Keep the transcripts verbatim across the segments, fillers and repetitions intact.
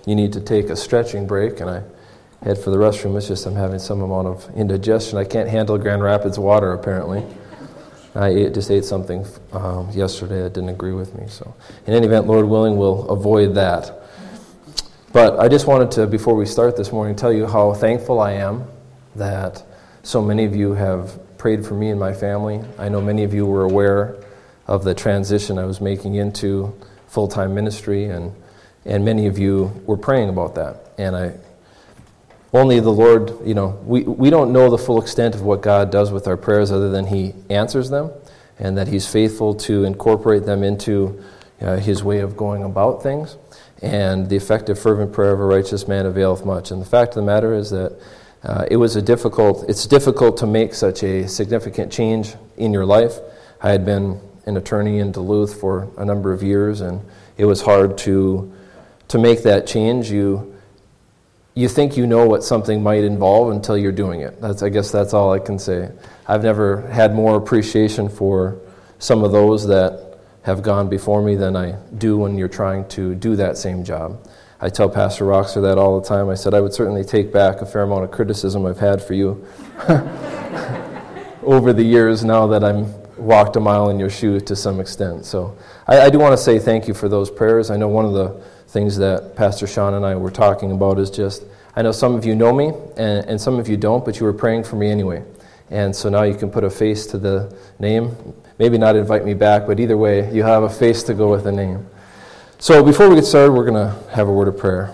you need to take a stretching break, and I head for the restroom. It's just I'm having some amount of indigestion. I can't handle Grand Rapids water, apparently. I ate, just ate something um, yesterday that didn't agree with me. So in any event, Lord willing, we'll avoid that. But I just wanted to, before we start this morning, tell you how thankful I am that so many of you have prayed for me and my family. I know many of you were aware of the transition I was making into full-time ministry, and and many of you were praying about that. And I, only the Lord, you know, we, we don't know the full extent of what God does with our prayers other than He answers them, and that He's faithful to incorporate them into uh, His way of going about things. And the effective, fervent prayer of a righteous man availeth much. And the fact of the matter is that uh, it was a difficult, it's difficult to make such a significant change in your life. I had been an attorney in Duluth for a number of years, and it was hard to to make that change. You you think you know what something might involve until you're doing it. That's I guess that's all I can say. I've never had more appreciation for some of those that have gone before me than I do when you're trying to do that same job. I tell Pastor Roxer that all the time. I said I would certainly take back a fair amount of criticism I've had for you over the years now that I'm walked a mile in your shoe to some extent. So I, I do want to say thank you for those prayers. I know one of the things that Pastor Sean and I were talking about is just, I know some of you know me and, and some of you don't, but you were praying for me anyway. And so now you can put a face to the name. Maybe not invite me back, but either way, you have a face to go with the name. So before we get started, we're going to have a word of prayer.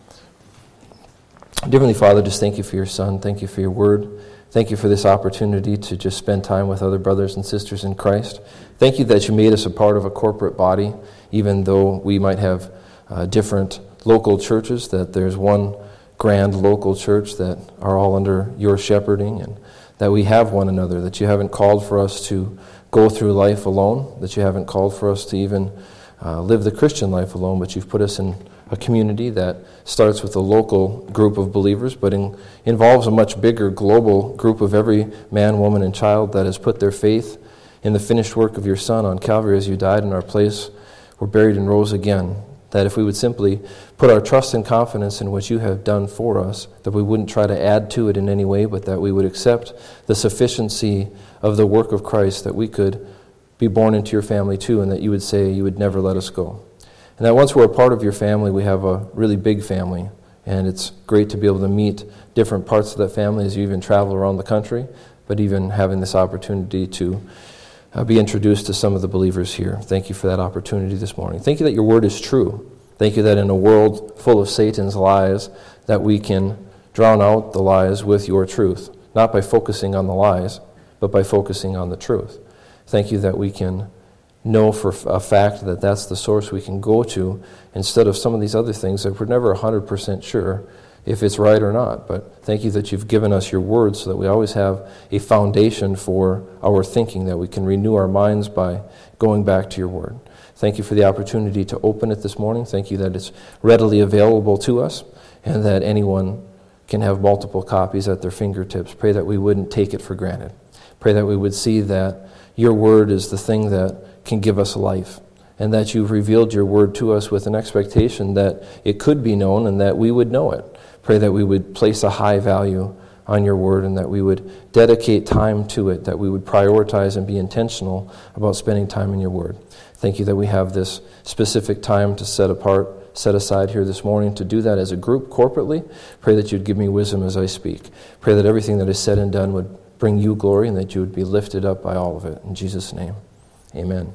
Dear Heavenly Father, just thank you for your Son. Thank you for your word. Thank you for this opportunity to just spend time with other brothers and sisters in Christ. Thank you that you made us a part of a corporate body, even though we might have uh, different local churches, that there's one grand local church that are all under your shepherding, and that we have one another, that you haven't called for us to go through life alone, that you haven't called for us to even uh, live the Christian life alone, but you've put us in a community that starts with a local group of believers, but in, involves a much bigger global group of every man, woman, and child that has put their faith in the finished work of your Son on Calvary as you died in our place, were buried and rose again. That if we would simply put our trust and confidence in what you have done for us, that we wouldn't try to add to it in any way, but that we would accept the sufficiency of the work of Christ, that we could be born into your family too, and that you would say you would never let us go. And that once we're a part of your family, we have a really big family. And it's great to be able to meet different parts of that family as you even travel around the country, but even having this opportunity to uh, be introduced to some of the believers here. Thank you for that opportunity this morning. Thank you that your word is true. Thank you that in a world full of Satan's lies, that we can drown out the lies with your truth, not by focusing on the lies, but by focusing on the truth. Thank you that we can know for a fact that that's the source we can go to instead of some of these other things that we're never one hundred percent sure if it's right or not. But thank you that you've given us your word so that we always have a foundation for our thinking, that we can renew our minds by going back to your word. Thank you for the opportunity to open it this morning. Thank you that it's readily available to us and that anyone can have multiple copies at their fingertips. Pray that we wouldn't take it for granted. Pray that we would see that your word is the thing that can give us life, and that you've revealed your word to us with an expectation that it could be known and that we would know it. Pray that we would place a high value on your word and that we would dedicate time to it, that we would prioritize and be intentional about spending time in your word. Thank you that we have this specific time to set apart, set aside here this morning to do that as a group corporately. Pray that you'd give me wisdom as I speak. Pray that everything that is said and done would bring you glory and that you would be lifted up by all of it. In Jesus' name. Amen.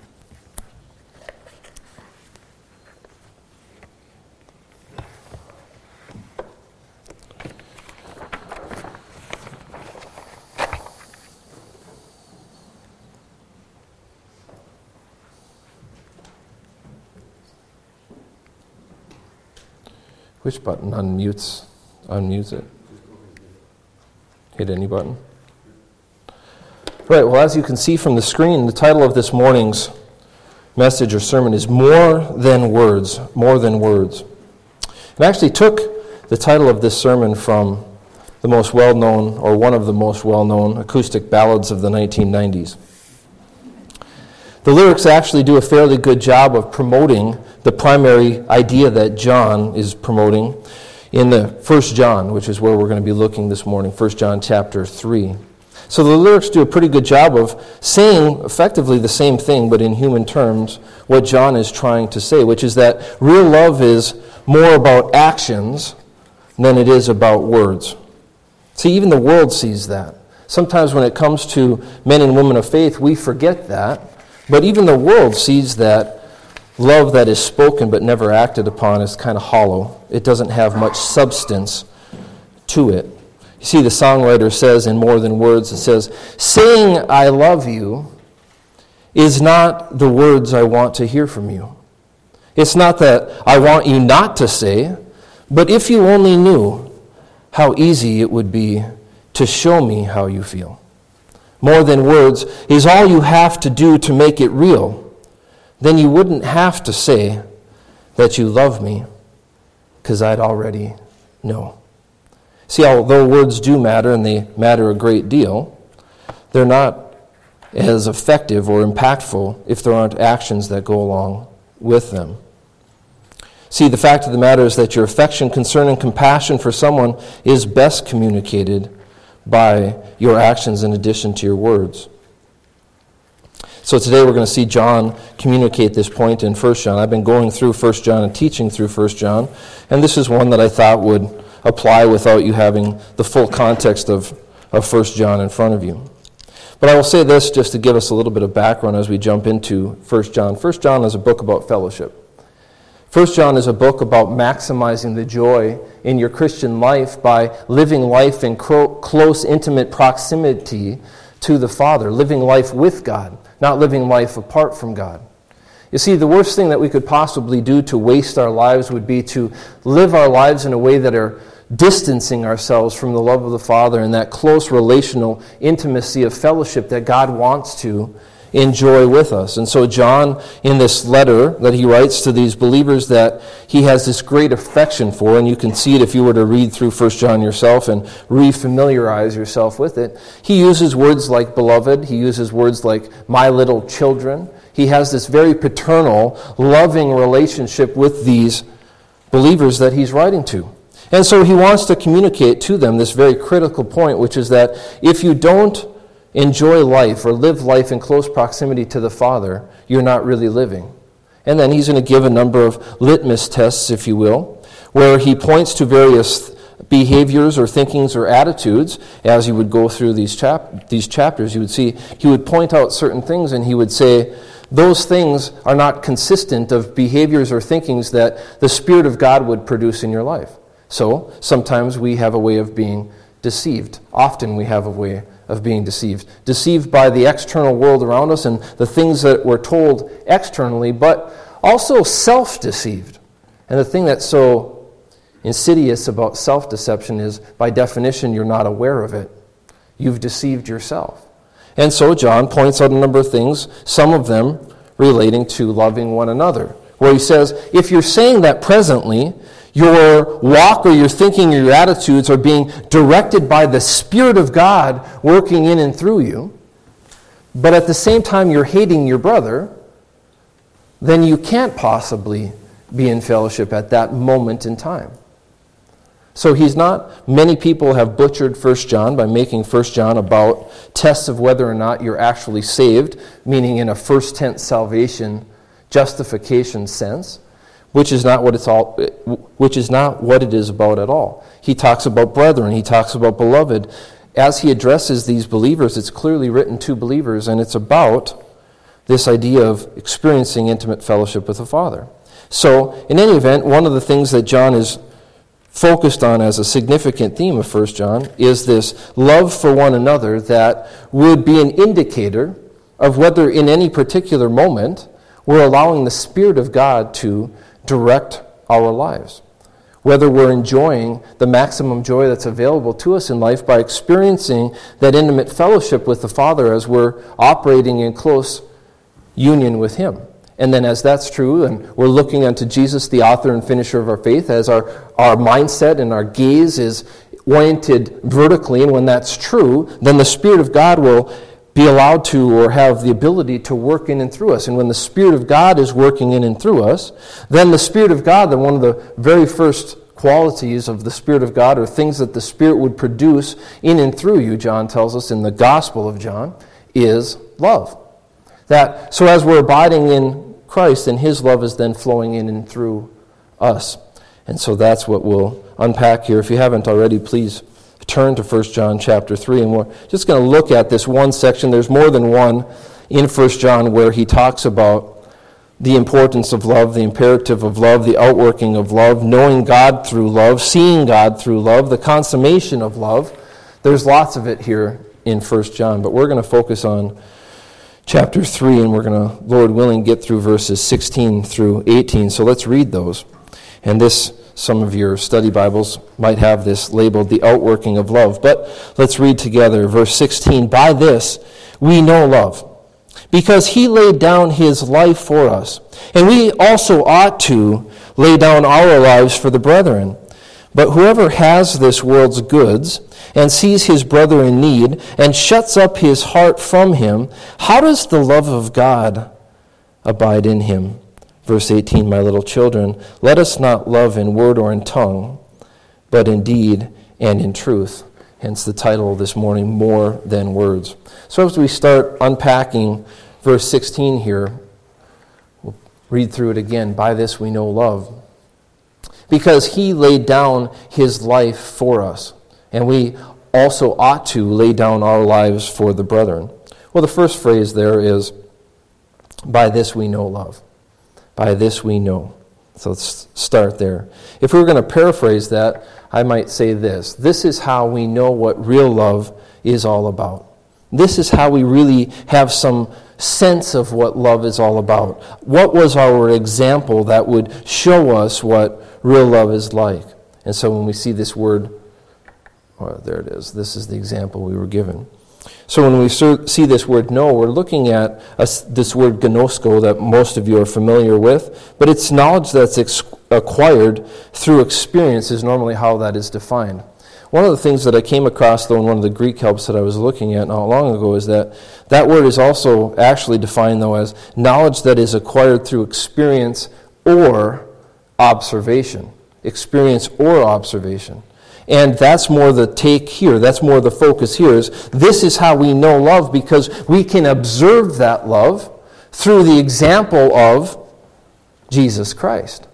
Which button unmutes unmutes it? Hit any button? Right, well, as you can see from the screen, the title of this morning's message or sermon is More Than Words, More Than Words. I actually took the title of this sermon from the most well-known, or one of the most well-known, acoustic ballads of the nineteen nineties. The lyrics actually do a fairly good job of promoting the primary idea that John is promoting in the First John, which is where we're going to be looking this morning, First John chapter three. So the lyrics do a pretty good job of saying effectively the same thing, but in human terms, what John is trying to say, which is that real love is more about actions than it is about words. See, even the world sees that. Sometimes when it comes to men and women of faith, we forget that. But even the world sees that love that is spoken but never acted upon is kind of hollow. It doesn't have much substance to it. You see, the songwriter says in More Than Words, it says, "Saying I love you is not the words I want to hear from you. It's not that I want you not to say, but if you only knew how easy it would be to show me how you feel. More than words is all you have to do to make it real. Then you wouldn't have to say that you love me, because I'd already know." See, although words do matter, and they matter a great deal, they're not as effective or impactful if there aren't actions that go along with them. See, the fact of the matter is that your affection, concern, and compassion for someone is best communicated by your actions in addition to your words. So today we're going to see John communicate this point in First John. I've been going through First John and teaching through First John, and this is one that I thought would apply without you having the full context of, of First John in front of you. But I will say this just to give us a little bit of background as we jump into First John. First John is a book about fellowship. First John is a book about maximizing the joy in your Christian life by living life in cro- close, intimate proximity to the Father, living life with God, not living life apart from God. You see, the worst thing that we could possibly do to waste our lives would be to live our lives in a way that are distancing ourselves from the love of the Father and that close relational intimacy of fellowship that God wants to enjoy with us. And so John, in this letter that he writes to these believers that he has this great affection for, and you can see it if you were to read through First John yourself and re-familiarize yourself with it, he uses words like beloved, he uses words like my little children. He has this very paternal, loving relationship with these believers that he's writing to. And so he wants to communicate to them this very critical point, which is that if you don't enjoy life or live life in close proximity to the Father, you're not really living. And then he's going to give a number of litmus tests, if you will, where he points to various behaviors or thinkings or attitudes. As you would go through these chap- these chapters, you would see he would point out certain things and he would say, those things are not consistent of behaviors or thinkings that the Spirit of God would produce in your life. So sometimes we have a way of being deceived. Often we have a way of being deceived. Deceived by the external world around us and the things that we're told externally, but also self-deceived. And the thing that's so insidious about self-deception is, by definition, you're not aware of it. You've deceived yourself. And so John points out a number of things, some of them relating to loving one another, where he says, if you're saying that presently, your walk or your thinking or your attitudes are being directed by the Spirit of God working in and through you, but at the same time you're hating your brother, then you can't possibly be in fellowship at that moment in time. So he's not, many people have butchered First John by making First John about tests of whether or not you're actually saved, meaning in a first tense salvation, justification sense, which is not what it's all, which is not what it is about at all. He talks about brethren, he talks about beloved. As he addresses these believers, it's clearly written to believers, and it's about this idea of experiencing intimate fellowship with the Father. So, in any event, one of the things that John is focused on as a significant theme of First John is this love for one another that would be an indicator of whether in any particular moment we're allowing the Spirit of God to direct our lives. Whether we're enjoying the maximum joy that's available to us in life by experiencing that intimate fellowship with the Father as we're operating in close union with Him. And then as that's true, and we're looking unto Jesus, the author and finisher of our faith, as our, our mindset and our gaze is oriented vertically, and when that's true, then the Spirit of God will be allowed to or have the ability to work in and through us. And when the Spirit of God is working in and through us, then the Spirit of God, then one of the very first qualities of the Spirit of God, or things that the Spirit would produce in and through you, John tells us in the Gospel of John, is love. That so as we're abiding in Christ, and His love is then flowing in and through us. And so that's what we'll unpack here. If you haven't already, please turn to First John chapter three, and we're just going to look at this one section. There's more than one in First John where he talks about the importance of love, the imperative of love, the outworking of love, knowing God through love, seeing God through love, the consummation of love. There's lots of it here in First John, but we're going to focus on chapter three, and we're going to, Lord willing, get through verses sixteen through eighteen. So let's read those. And this, some of your study Bibles might have this labeled the outworking of love. But let's read together verse sixteen. By this we know love, because He laid down His life for us. And we also ought to lay down our lives for the brethren. But whoever has this world's goods and sees his brother in need and shuts up his heart from him, how does the love of God abide in him? Verse eighteen, my little children, let us not love in word or in tongue, but in deed and in truth. Hence the title this morning, More Than Words. So as we start unpacking verse sixteen here, we'll read through it again. By this we know love, because He laid down His life for us, and we also ought to lay down our lives for the brethren. Well, the first phrase there is, by this we know love. By this we know. So let's start there. If we were going to paraphrase that, I might say this. This is how we know what real love is all about. This is how we really have some sense of what love is all about. What was our example that would show us what real love is like? And so when we see this word, oh, there it is. This is the example we were given. So when we see this word know, we're looking at a, this word gnosko that most of you are familiar with, but it's knowledge that's ex- acquired through experience is normally how that is defined. One of the things that I came across, though, in one of the Greek helps that I was looking at not long ago is that that word is also actually defined, though, as knowledge that is acquired through experience or observation. Experience or observation. And that's more the take here. That's more the focus here is this is how we know love, because we can observe that love through the example of Jesus Christ.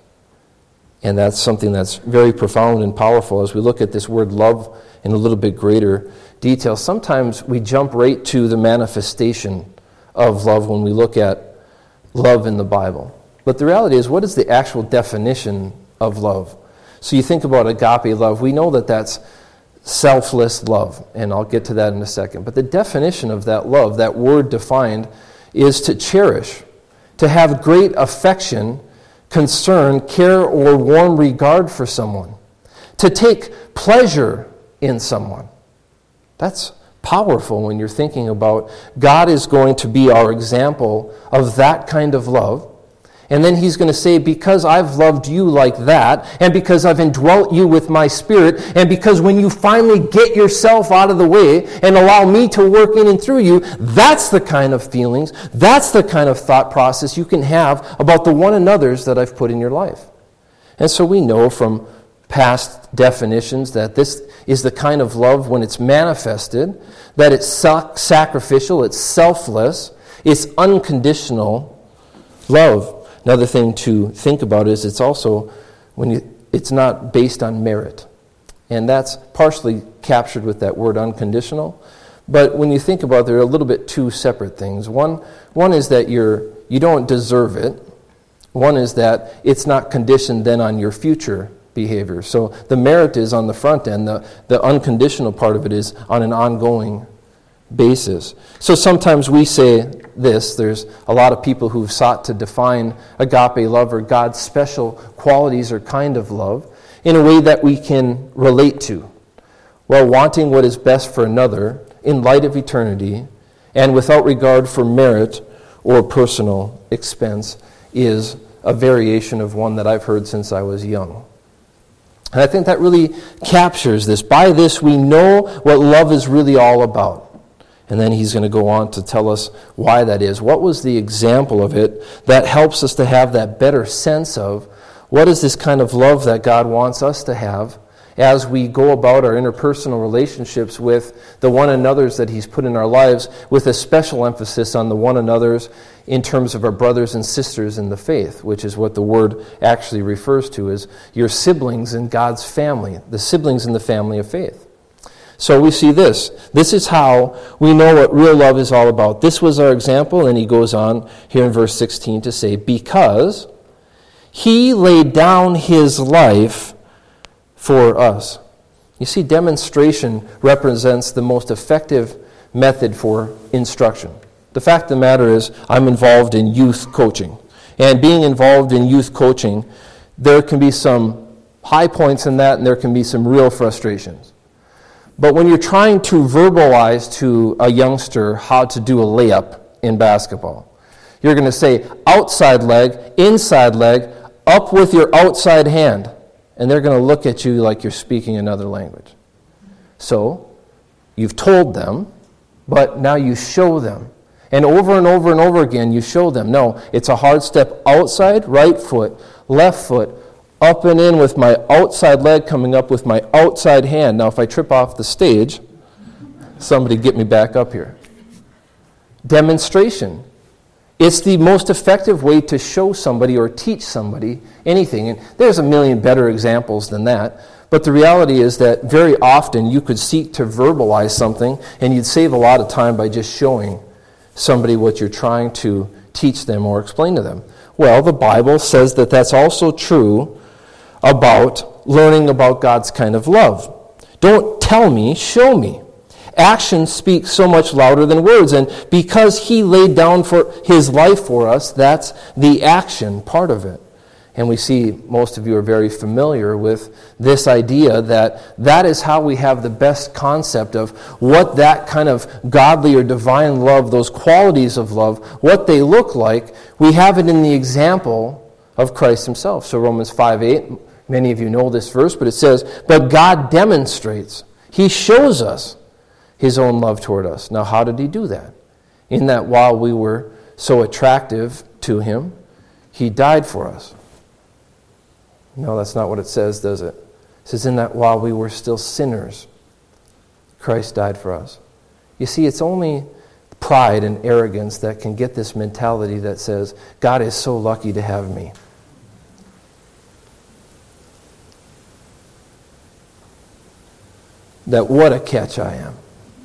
And that's something that's very profound and powerful as we look at this word love in a little bit greater detail. Sometimes we jump right to the manifestation of love when we look at love in the Bible. But the reality is, what is the actual definition of love? So you think about agape love, we know that that's selfless love, and I'll get to that in a second. But the definition of that love, that word defined, is to cherish, to have great affection, concern, care, or warm regard for someone, to take pleasure in someone. That's powerful when you're thinking about God is going to be our example of that kind of love. And then He's going to say, because I've loved you like that, and because I've indwelt you with my Spirit, and because when you finally get yourself out of the way and allow me to work in and through you, that's the kind of feelings, that's the kind of thought process you can have about the one another's that I've put in your life. And so we know from past definitions that this is the kind of love when it's manifested, that it's sacrificial, it's selfless, it's unconditional love. Another thing to think about is it's also when you, it's not based on merit. And that's partially captured with that word unconditional. But when you think about it, they're a little bit two separate things. One, one is that you're, you don't deserve it. One is that it's not conditioned then on your future behavior. So the merit is on the front end. The, the unconditional part of it is on an ongoing basis. So sometimes we say this, there's a lot of people who've sought to define agape love or God's special qualities or kind of love in a way that we can relate to. Well, wanting what is best for another in light of eternity and without regard for merit or personal expense is a variation of one that I've heard since I was young. And I think that really captures this. By this we know what love is really all about. And then he's going to go on to tell us why that is. What was the example of it that helps us to have that better sense of what is this kind of love that God wants us to have as we go about our interpersonal relationships with the one another's that he's put in our lives, with a special emphasis on the one another's in terms of our brothers and sisters in the faith, which is what the word actually refers to as your siblings in God's family, the siblings in the family of faith. So we see this. This is how we know what real love is all about. This was our example, and he goes on here in verse sixteen to say, because he laid down his life for us. You see, demonstration represents the most effective method for instruction. The fact of the matter is, I'm involved in youth coaching. And being involved in youth coaching, there can be some high points in that, and there can be some real frustrations. But when you're trying to verbalize to a youngster how to do a layup in basketball, you're going to say outside leg, inside leg, up with your outside hand. And they're going to look at you like you're speaking another language. So, you've told them, but now you show them. And over and over and over again, you show them, no, it's a hard step outside, right foot, left foot, up and in with my outside leg coming up with my outside hand. Now, if I trip off the stage, somebody get me back up here. Demonstration. It's the most effective way to show somebody or teach somebody anything. And there's a million better examples than that. But the reality is that very often you could seek to verbalize something, and you'd save a lot of time by just showing somebody what you're trying to teach them or explain to them. Well, the Bible says that that's also true about learning about God's kind of love. Don't tell me, show me. Actions speak so much louder than words, and because he laid down for his life for us, that's the action part of it. And we see most of you are very familiar with this idea that that is how we have the best concept of what that kind of godly or divine love, those qualities of love, what they look like. We have it in the example of Christ himself. So Romans five eight, many of you know this verse, but it says, but God demonstrates, he shows us his own love toward us. Now, how did he do that? In that while we were so attractive to him, he died for us. No, that's not what it says, does it? It says, in that while we were still sinners, Christ died for us. You see, it's only pride and arrogance that can get this mentality that says, God is so lucky to have me. That what a catch I am.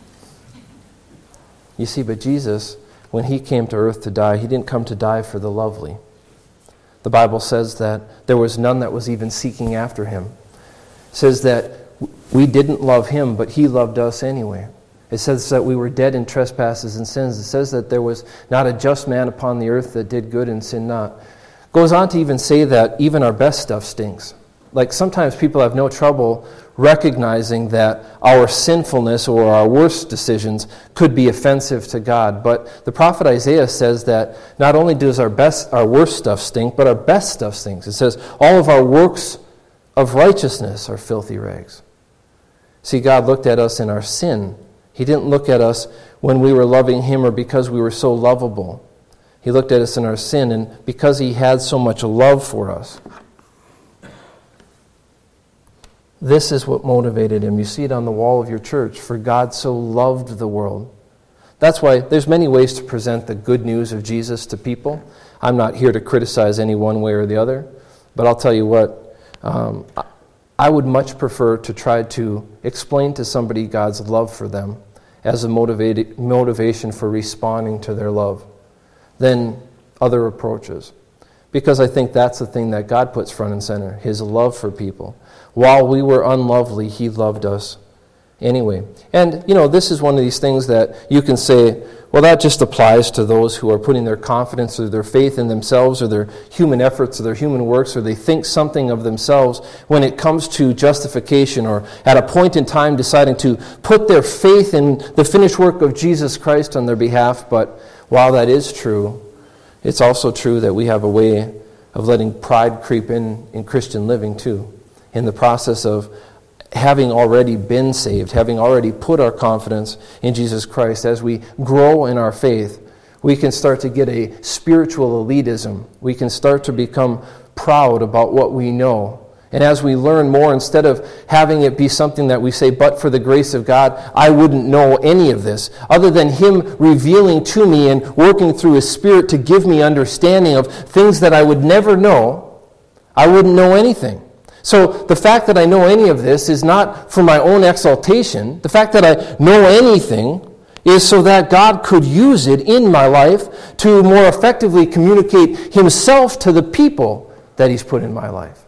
You see, but Jesus, when he came to earth to die, he didn't come to die for the lovely. The Bible says that there was none that was even seeking after him. It says that we didn't love him, but he loved us anyway. It says that we were dead in trespasses and sins. It says that there was not a just man upon the earth that did good and sinned not. It goes on to even say that even our best stuff stinks. Like sometimes people have no trouble recognizing that our sinfulness or our worst decisions could be offensive to God. But the prophet Isaiah says that not only does our best, our worst stuff stink, but our best stuff stinks. It says all of our works of righteousness are filthy rags. See, God looked at us in our sin. He didn't look at us when we were loving him or because we were so lovable. He looked at us in our sin, and because he had so much love for us. This is what motivated him. You see it on the wall of your church. For God so loved the world. That's why there's many ways to present the good news of Jesus to people. I'm not here to criticize any one way or the other. But I'll tell you what, um, I would much prefer to try to explain to somebody God's love for them as a motivated, motivation for responding to their love than other approaches. Because I think that's the thing that God puts front and center, his love for people. While we were unlovely, he loved us anyway. And, you know, this is one of these things that you can say, well, that just applies to those who are putting their confidence or their faith in themselves or their human efforts or their human works, or they think something of themselves when it comes to justification, or at a point in time deciding to put their faith in the finished work of Jesus Christ on their behalf. But while that is true, it's also true that we have a way of letting pride creep in in Christian living too, in the process of having already been saved, having already put our confidence in Jesus Christ, as we grow in our faith, we can start to get a spiritual elitism. We can start to become proud about what we know. And as we learn more, instead of having it be something that we say, but for the grace of God, I wouldn't know any of this, other than Him revealing to me and working through His Spirit to give me understanding of things that I would never know, I wouldn't know anything. So the fact that I know any of this is not for my own exaltation. The fact that I know anything is so that God could use it in my life to more effectively communicate Himself to the people that He's put in my life.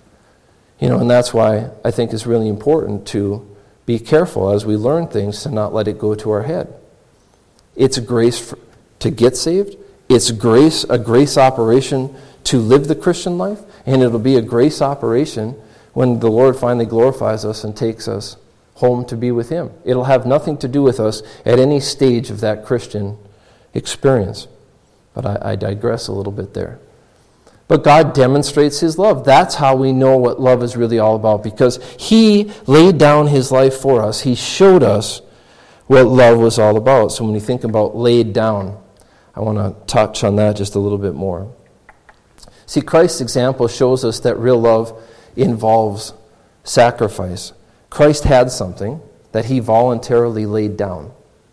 You know, and that's why I think it's really important to be careful as we learn things to not let it go to our head. It's a grace for, to get saved. It's grace, a grace operation to live the Christian life, and it'll be a grace operation when the Lord finally glorifies us and takes us home to be with Him. It'll have nothing to do with us at any stage of that Christian experience. But I, I digress a little bit there. But God demonstrates His love. That's how we know what love is really all about, because He laid down His life for us. He showed us what love was all about. So when you think about laid down, I want to touch on that just a little bit more. See, Christ's example shows us that real love involves sacrifice. Christ had something that He voluntarily laid down.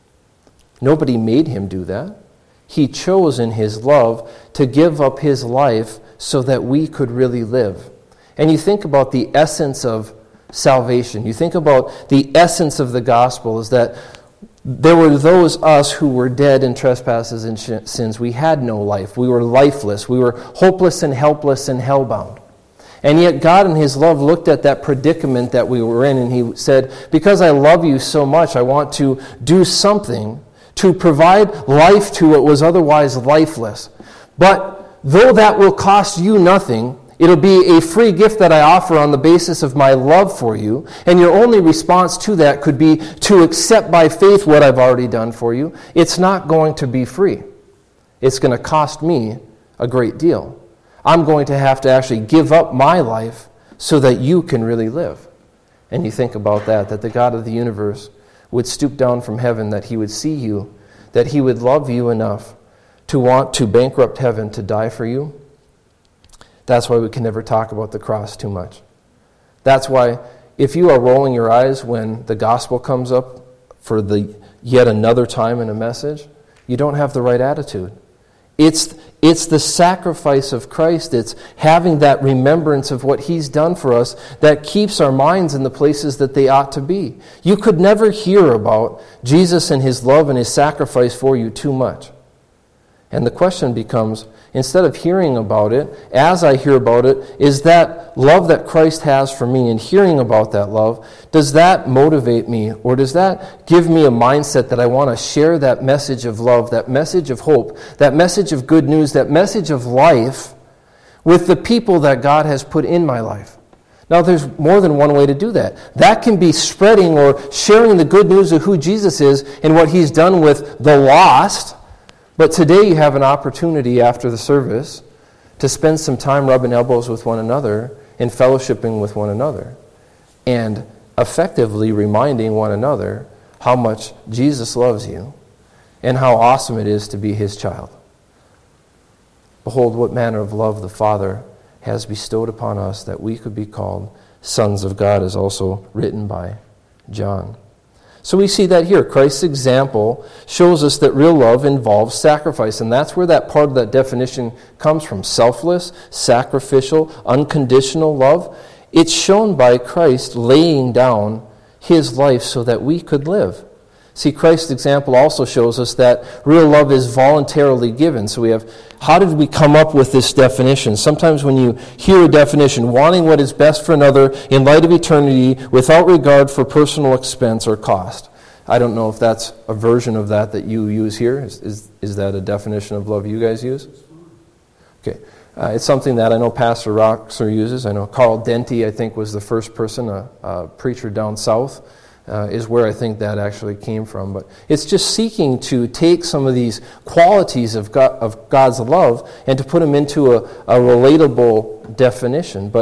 Nobody made Him do that. He chose in His love to give up His life so that we could really live. And you think about the essence of salvation. You think about the essence of the gospel is that there were those us who were dead in trespasses and sh- sins. We had no life. We were lifeless. We were hopeless and helpless and hellbound. And yet God in His love looked at that predicament that we were in, and He said, because I love you so much, I want to do something to provide life to what was otherwise lifeless. But though that will cost you nothing, it'll be a free gift that I offer on the basis of my love for you, and your only response to that could be to accept by faith what I've already done for you. It's not going to be free. It's going to cost me a great deal. I'm going to have to actually give up my life so that you can really live. And you think about that, that the God of the universe would stoop down from heaven, that He would see you, that He would love you enough to want to bankrupt heaven to die for you. That's why we can never talk about the cross too much. That's why if you are rolling your eyes when the gospel comes up for the yet another time in a message, you don't have the right attitude. It's, it's the sacrifice of Christ. It's having that remembrance of what He's done for us that keeps our minds in the places that they ought to be. You could never hear about Jesus and His love and His sacrifice for you too much. And the question becomes, instead of hearing about it, as I hear about it, is that love that Christ has for me, and hearing about that love, does that motivate me, or does that give me a mindset that I want to share that message of love, that message of hope, that message of good news, that message of life with the people that God has put in my life? Now, there's more than one way to do that. That can be spreading or sharing the good news of who Jesus is and what He's done with the lost. But today you have an opportunity after the service to spend some time rubbing elbows with one another and fellowshipping with one another and effectively reminding one another how much Jesus loves you and how awesome it is to be His child. Behold, what manner of love the Father has bestowed upon us that we could be called sons of God, as also written by John. So we see that here. Christ's example shows us that real love involves sacrifice, and that's where that part of that definition comes from. Selfless, sacrificial, unconditional love. It's shown by Christ laying down His life so that we could live. See, Christ's example also shows us that real love is voluntarily given. So we have, how did we come up with this definition? Sometimes when you hear a definition, wanting what is best for another in light of eternity without regard for personal expense or cost. I don't know if that's a version of that that you use here. Is, is, is that a definition of love you guys use? Okay. Uh, it's something that I know Pastor Roxer uses. I know Carl Denty, I think, was the first person, a, a preacher down south. Uh, is where I think that actually came from. But it's just seeking to take some of these qualities of God, of God's love and to put them into a, a relatable definition. But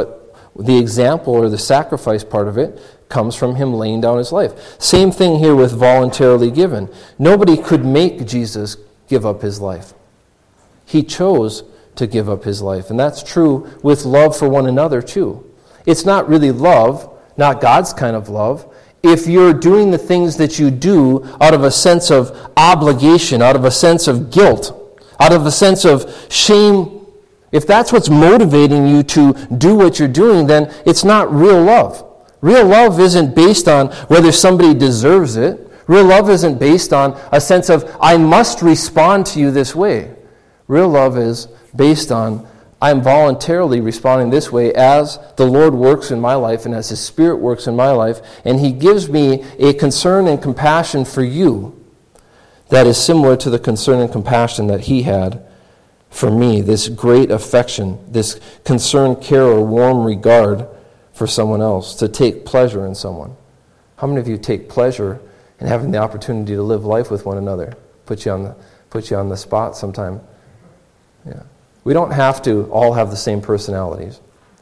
the example or the sacrifice part of it comes from him laying down his life. Same thing here with voluntarily given. Nobody could make Jesus give up his life. He chose to give up his life. And that's true with love for one another too. It's not really love, not God's kind of love, if you're doing the things that you do out of a sense of obligation, out of a sense of guilt, out of a sense of shame. If that's what's motivating you to do what you're doing, then it's not real love. Real love isn't based on whether somebody deserves it. Real love isn't based on a sense of, I must respond to you this way. Real love is based on, I'm voluntarily responding this way as the Lord works in my life and as His Spirit works in my life, and He gives me a concern and compassion for you that is similar to the concern and compassion that He had for me, this great affection, this concern, care, or warm regard for someone else, to take pleasure in someone. How many of you take pleasure in having the opportunity to live life with one another? Put you on the, put you on the spot sometime. Yeah. We don't have to all have the same personalities.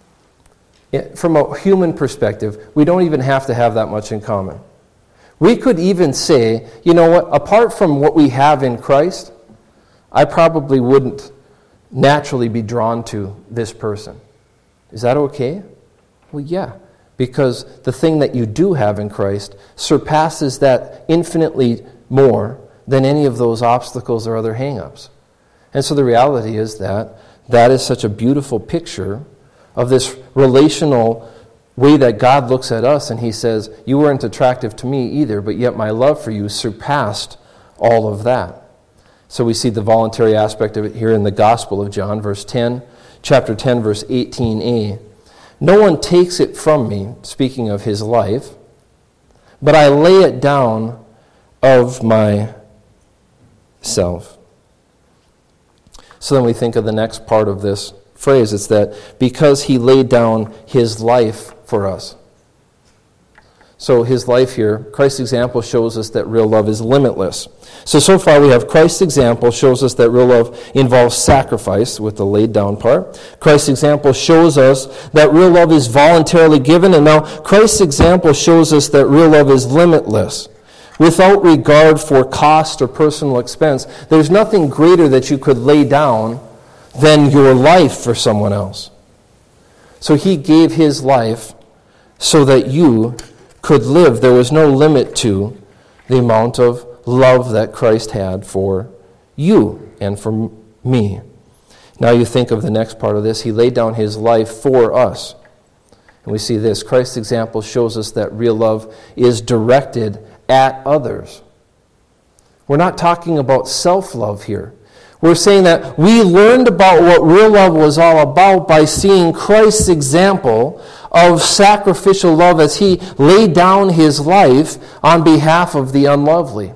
Yeah, from a human perspective, we don't even have to have that much in common. We could even say, you know what, apart from what we have in Christ, I probably wouldn't naturally be drawn to this person. Is that okay? Well, yeah, because the thing that you do have in Christ surpasses that infinitely more than any of those obstacles or other hang-ups. And so the reality is that that is such a beautiful picture of this relational way that God looks at us, and He says, you weren't attractive to me either, but yet my love for you surpassed all of that. So we see the voluntary aspect of it here in the Gospel of John, verse ten, chapter ten, verse eighteen a. No one takes it from me, speaking of His life, but I lay it down of myself. So then we think of the next part of this phrase. It's that because He laid down His life for us. So His life here, Christ's example shows us that real love is limitless. So, so far we have Christ's example shows us that real love involves sacrifice with the laid down part. Christ's example shows us that real love is voluntarily given. And now Christ's example shows us that real love is limitless. Without regard for cost or personal expense, there's nothing greater that you could lay down than your life for someone else. So He gave His life so that you could live. There was no limit to the amount of love that Christ had for you and for me. Now you think of the next part of this. He laid down His life for us. And we see this. Christ's example shows us that real love is directed at others. We're not talking about self-love here. We're saying that we learned about what real love was all about by seeing Christ's example of sacrificial love as He laid down His life on behalf of the unlovely.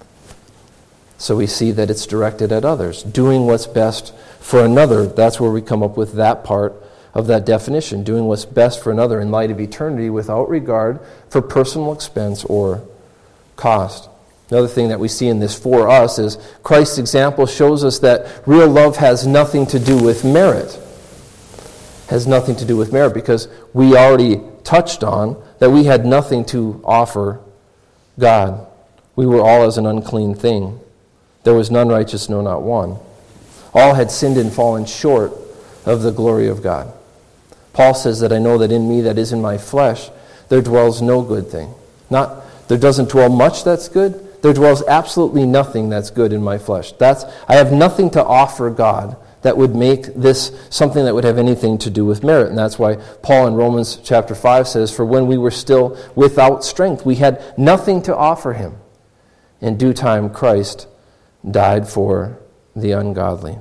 So we see that it's directed at others, doing what's best for another. That's where we come up with that part of that definition, doing what's best for another in light of eternity without regard for personal expense or cost. Another thing that we see in this for us is Christ's example shows us that real love has nothing to do with merit. Has nothing to do with merit because we already touched on that we had nothing to offer God. We were all as an unclean thing. There was none righteous, no, not one. All had sinned and fallen short of the glory of God. Paul says that I know that in me, that is in my flesh, there dwells no good thing. Not there doesn't dwell much that's good. There dwells absolutely nothing that's good in my flesh. That's I have nothing to offer God that would make this something that would have anything to do with merit. And that's why Paul in Romans chapter five says, for when we were still without strength, we had nothing to offer Him. In due time, Christ died for the ungodly.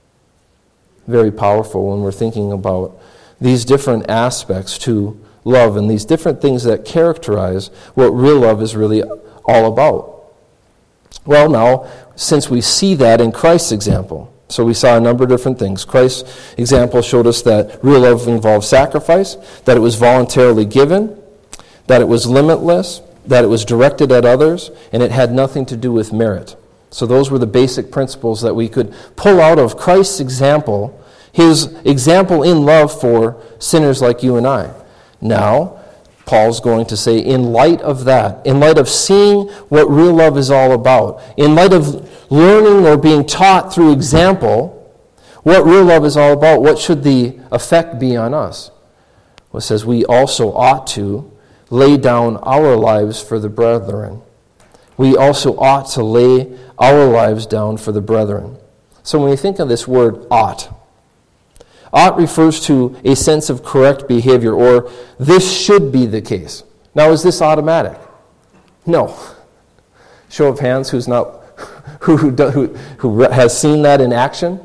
Very powerful when we're thinking about these different aspects to love and these different things that characterize what real love is really all about. Well, now, since we see that in Christ's example, so we saw a number of different things. Christ's example showed us that real love involves sacrifice, that it was voluntarily given, that it was limitless, that it was directed at others, and it had nothing to do with merit. So those were the basic principles that we could pull out of Christ's example his example in love for sinners like you and I. Now, Paul's going to say, in light of that, in light of seeing what real love is all about, in light of learning or being taught through example what real love is all about, what should the effect be on us? Well, it says we also ought to lay down our lives for the brethren. We also ought to lay our lives down for the brethren. So when you think of this word ought, ought refers to a sense of correct behavior, or this should be the case. Now, is this automatic? No. Show of hands who's not who who, who who has seen that in action?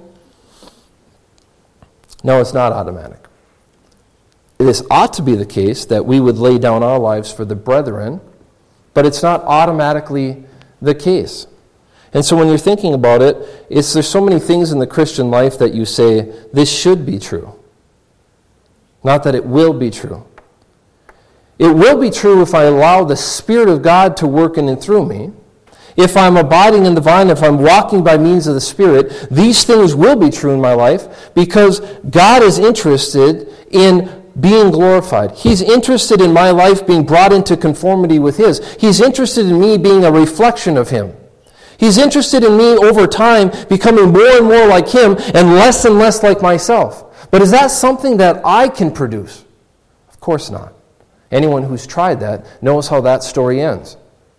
No, it's not automatic. This ought to be the case that we would lay down our lives for the brethren, but it's not automatically the case. And so when you're thinking about it, it's, there's so many things in the Christian life that you say, this should be true. Not that it will be true. It will be true if I allow the Spirit of God to work in and through me. If I'm abiding in the vine, if I'm walking by means of the Spirit, these things will be true in my life because God is interested in being glorified. He's interested in my life being brought into conformity with His. He's interested in me being a reflection of Him. He's interested in me over time becoming more and more like Him and less and less like myself. But is that something that I can produce? Of course not. Anyone who's tried that knows how that story ends.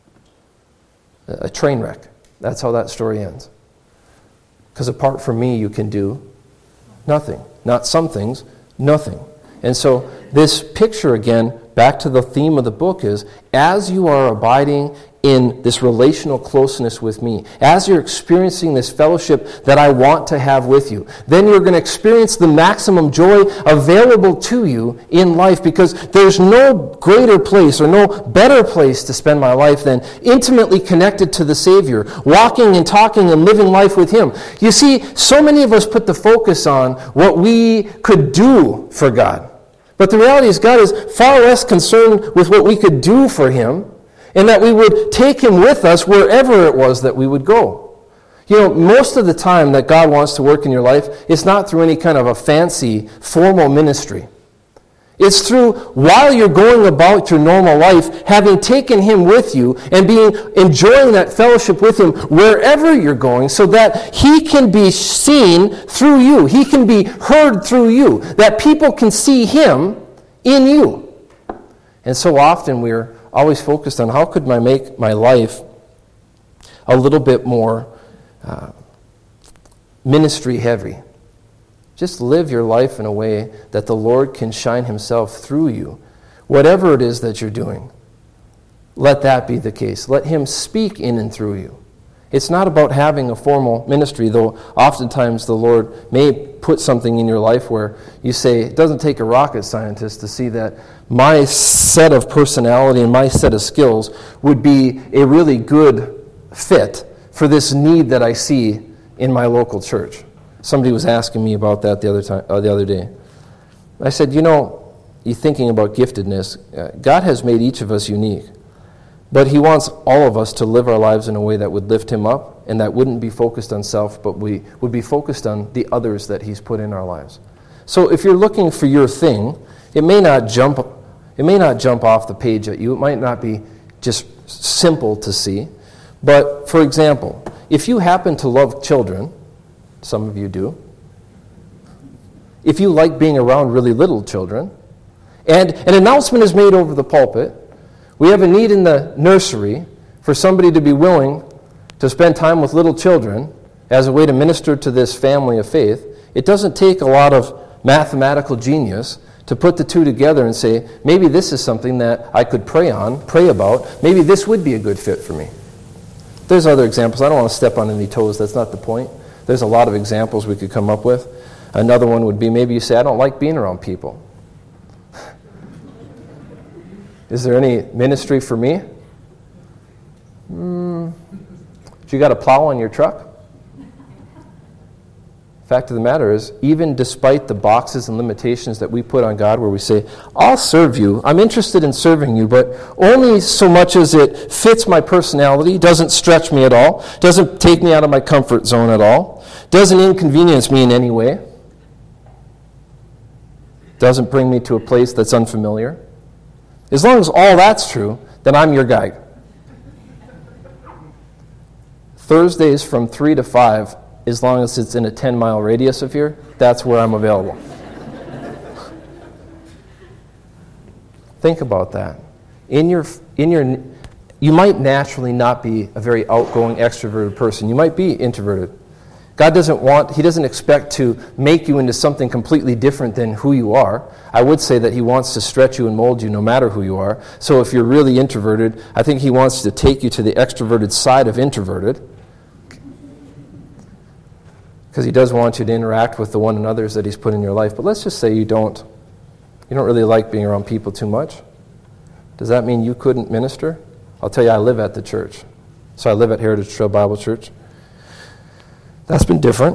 A train wreck. That's how that story ends. Because apart from me, you can do nothing. Not some things, nothing. And so this picture again, back to the theme of the book, is as you are abiding in this relational closeness with me, as you're experiencing this fellowship that I want to have with you, then you're going to experience the maximum joy available to you in life, because there's no greater place or no better place to spend my life than intimately connected to the Savior, walking and talking and living life with Him. You see, so many of us put the focus on what we could do for God. But the reality is God is far less concerned with what we could do for Him, and that we would take Him with us wherever it was that we would go. You know, most of the time that God wants to work in your life, it's not through any kind of a fancy, formal ministry. It's through, while you're going about your normal life, having taken Him with you and being enjoying that fellowship with Him wherever you're going, so that He can be seen through you. He can be heard through you. That people can see Him in you. And so often we're always focused on how could I make my life a little bit more uh, ministry heavy. Just live your life in a way that the Lord can shine Himself through you. Whatever it is that you're doing, let that be the case. Let Him speak in and through you. It's not about having a formal ministry, though oftentimes the Lord may put something in your life where you say, it doesn't take a rocket scientist to see that my set of personality and my set of skills would be a really good fit for this need that I see in my local church. Somebody was asking me about that the other time, uh, the other day. I said, you know, you're thinking about giftedness. Uh, God has made each of us unique. But He wants all of us to live our lives in a way that would lift Him up and that wouldn't be focused on self, but we would be focused on the others that He's put in our lives. So if you're looking for your thing, it may not jump, it may not jump off the page at you. It might not be just simple to see. But for example, if you happen to love children, some of you do, if you like being around really little children, and an announcement is made over the pulpit, we have a need in the nursery for somebody to be willing to spend time with little children as a way to minister to this family of faith. It doesn't take a lot of mathematical genius to put the two together and say, maybe this is something that I could pray on, pray about. Maybe this would be a good fit for me. There's other examples. I don't want to step on any toes. That's not the point. There's a lot of examples we could come up with. Another one would be maybe you say, I don't like being around people. Is there any ministry for me? Mm. You got a plow on your truck? Fact of the matter is, even despite the boxes and limitations that we put on God where we say, I'll serve you, I'm interested in serving you, but only so much as it fits my personality, doesn't stretch me at all, doesn't take me out of my comfort zone at all, doesn't inconvenience me in any way. doesn't bring me to a place that's unfamiliar. As long as all that's true, then I'm your guy. Thursdays from three to five, as long as it's in a ten-mile radius of here, that's where I'm available. Think about that. In your, in your, you might naturally not be a very outgoing, extroverted person. You might be introverted. God doesn't want, He doesn't expect to make you into something completely different than who you are. I would say that He wants to stretch you and mold you no matter who you are. So if you're really introverted, I think He wants to take you to the extroverted side of introverted. Because He does want you to interact with the one and others that He's put in your life. But let's just say you don't, you don't really like being around people too much. Does that mean you couldn't minister? I'll tell you, I live at the church. So I live at Heritage Trail Bible Church. That's been different.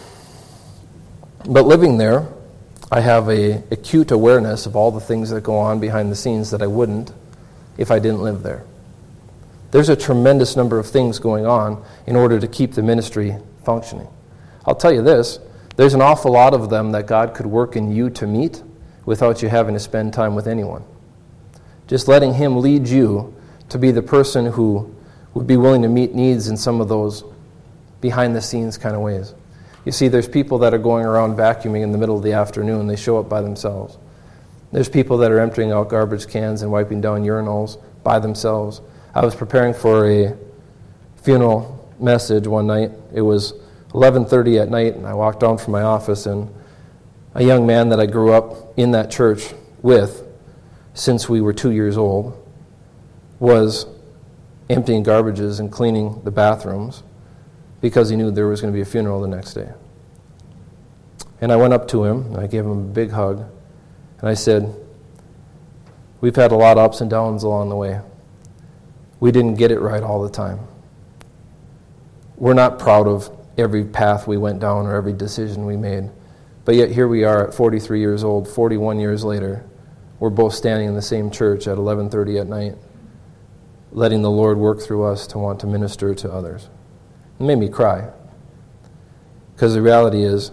But living there, I have a acute awareness of all the things that go on behind the scenes that I wouldn't if I didn't live there. There's a tremendous number of things going on in order to keep the ministry functioning. I'll tell you this, there's an awful lot of them that God could work in you to meet without you having to spend time with anyone. Just letting Him lead you to be the person who would be willing to meet needs in some of those behind-the-scenes kind of ways. You see, there's people that are going around vacuuming in the middle of the afternoon. They show up by themselves. There's people that are emptying out garbage cans and wiping down urinals by themselves. I was preparing for a funeral message one night. It was eleven thirty at night, and I walked down from my office, and a young man that I grew up in that church with since we were two years old was emptying garbages and cleaning the bathrooms because he knew there was going to be a funeral the next day. And I went up to him, and I gave him a big hug, and I said, "We've had a lot of ups and downs along the way. We didn't get it right all the time. We're not proud of every path we went down or every decision we made. But yet here we are at forty-three years old, forty-one years later. We're both standing in the same church at eleven thirty at night, letting the Lord work through us to want to minister to others." It made me cry. Because the reality is,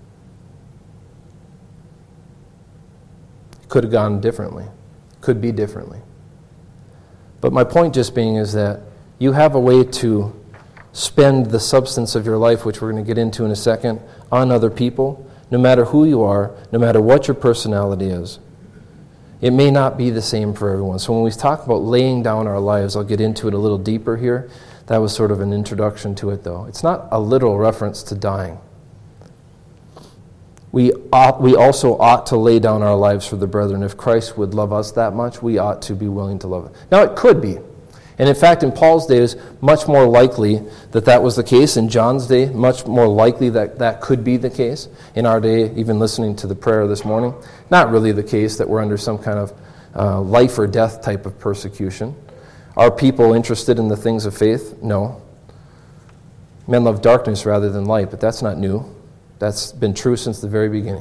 it could have gone differently. Could be differently. But my point just being is that you have a way to spend the substance of your life, which we're going to get into in a second, on other people, no matter who you are, no matter what your personality is. It may not be the same for everyone. So when we talk about laying down our lives, I'll get into it a little deeper here. That was sort of an introduction to it, though. It's not a literal reference to dying. We ought, we also ought to lay down our lives for the brethren. If Christ would love us that much, we ought to be willing to love it. Now, it could be. And in fact, in Paul's day, it's much more likely that that was the case. In John's day, much more likely that that could be the case. In our day, even listening to the prayer this morning, not really the case that we're under some kind of uh, life or death type of persecution. Are people interested in the things of faith? No. Men love darkness rather than light, but that's not new. That's been true since the very beginning.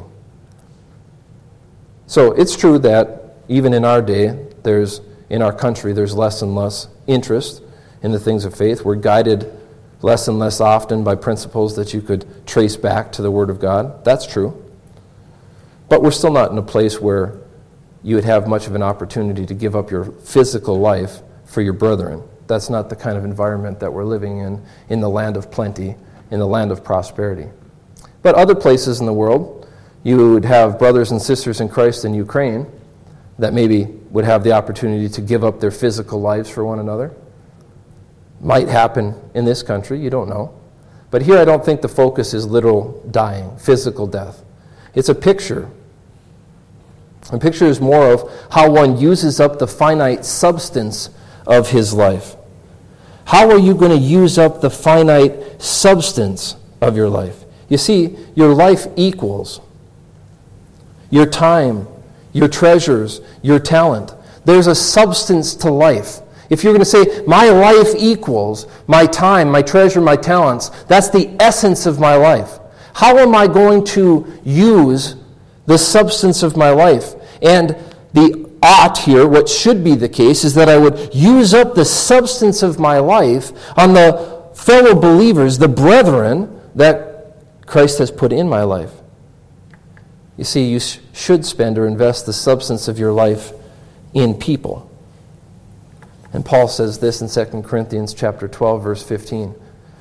So it's true that even in our day, there's in our country, there's less and less interest in the things of faith. We're guided less and less often by principles that you could trace back to the Word of God. That's true. But we're still not in a place where you would have much of an opportunity to give up your physical life for your brethren. That's not the kind of environment that we're living in, in the land of plenty, in the land of prosperity. But other places in the world, you would have brothers and sisters in Christ in Ukraine that maybe would have the opportunity to give up their physical lives for one another. Might happen in this country, you don't know. But here I don't think the focus is literal dying, physical death. It's a picture. A picture is more of how one uses up the finite substance of his life. How are you going to use up the finite substance of your life? You see, your life equals your time, your treasures, your talent. There's a substance to life. If you're going to say, my life equals my time, my treasure, my talents, that's the essence of my life. How am I going to use the substance of my life? And the ought here, what should be the case, is that I would use up the substance of my life on the fellow believers, the brethren that Christ has put in my life. You see, you sh- should spend or invest the substance of your life in people. And Paul says this in Second Corinthians chapter twelve, verse fifteen.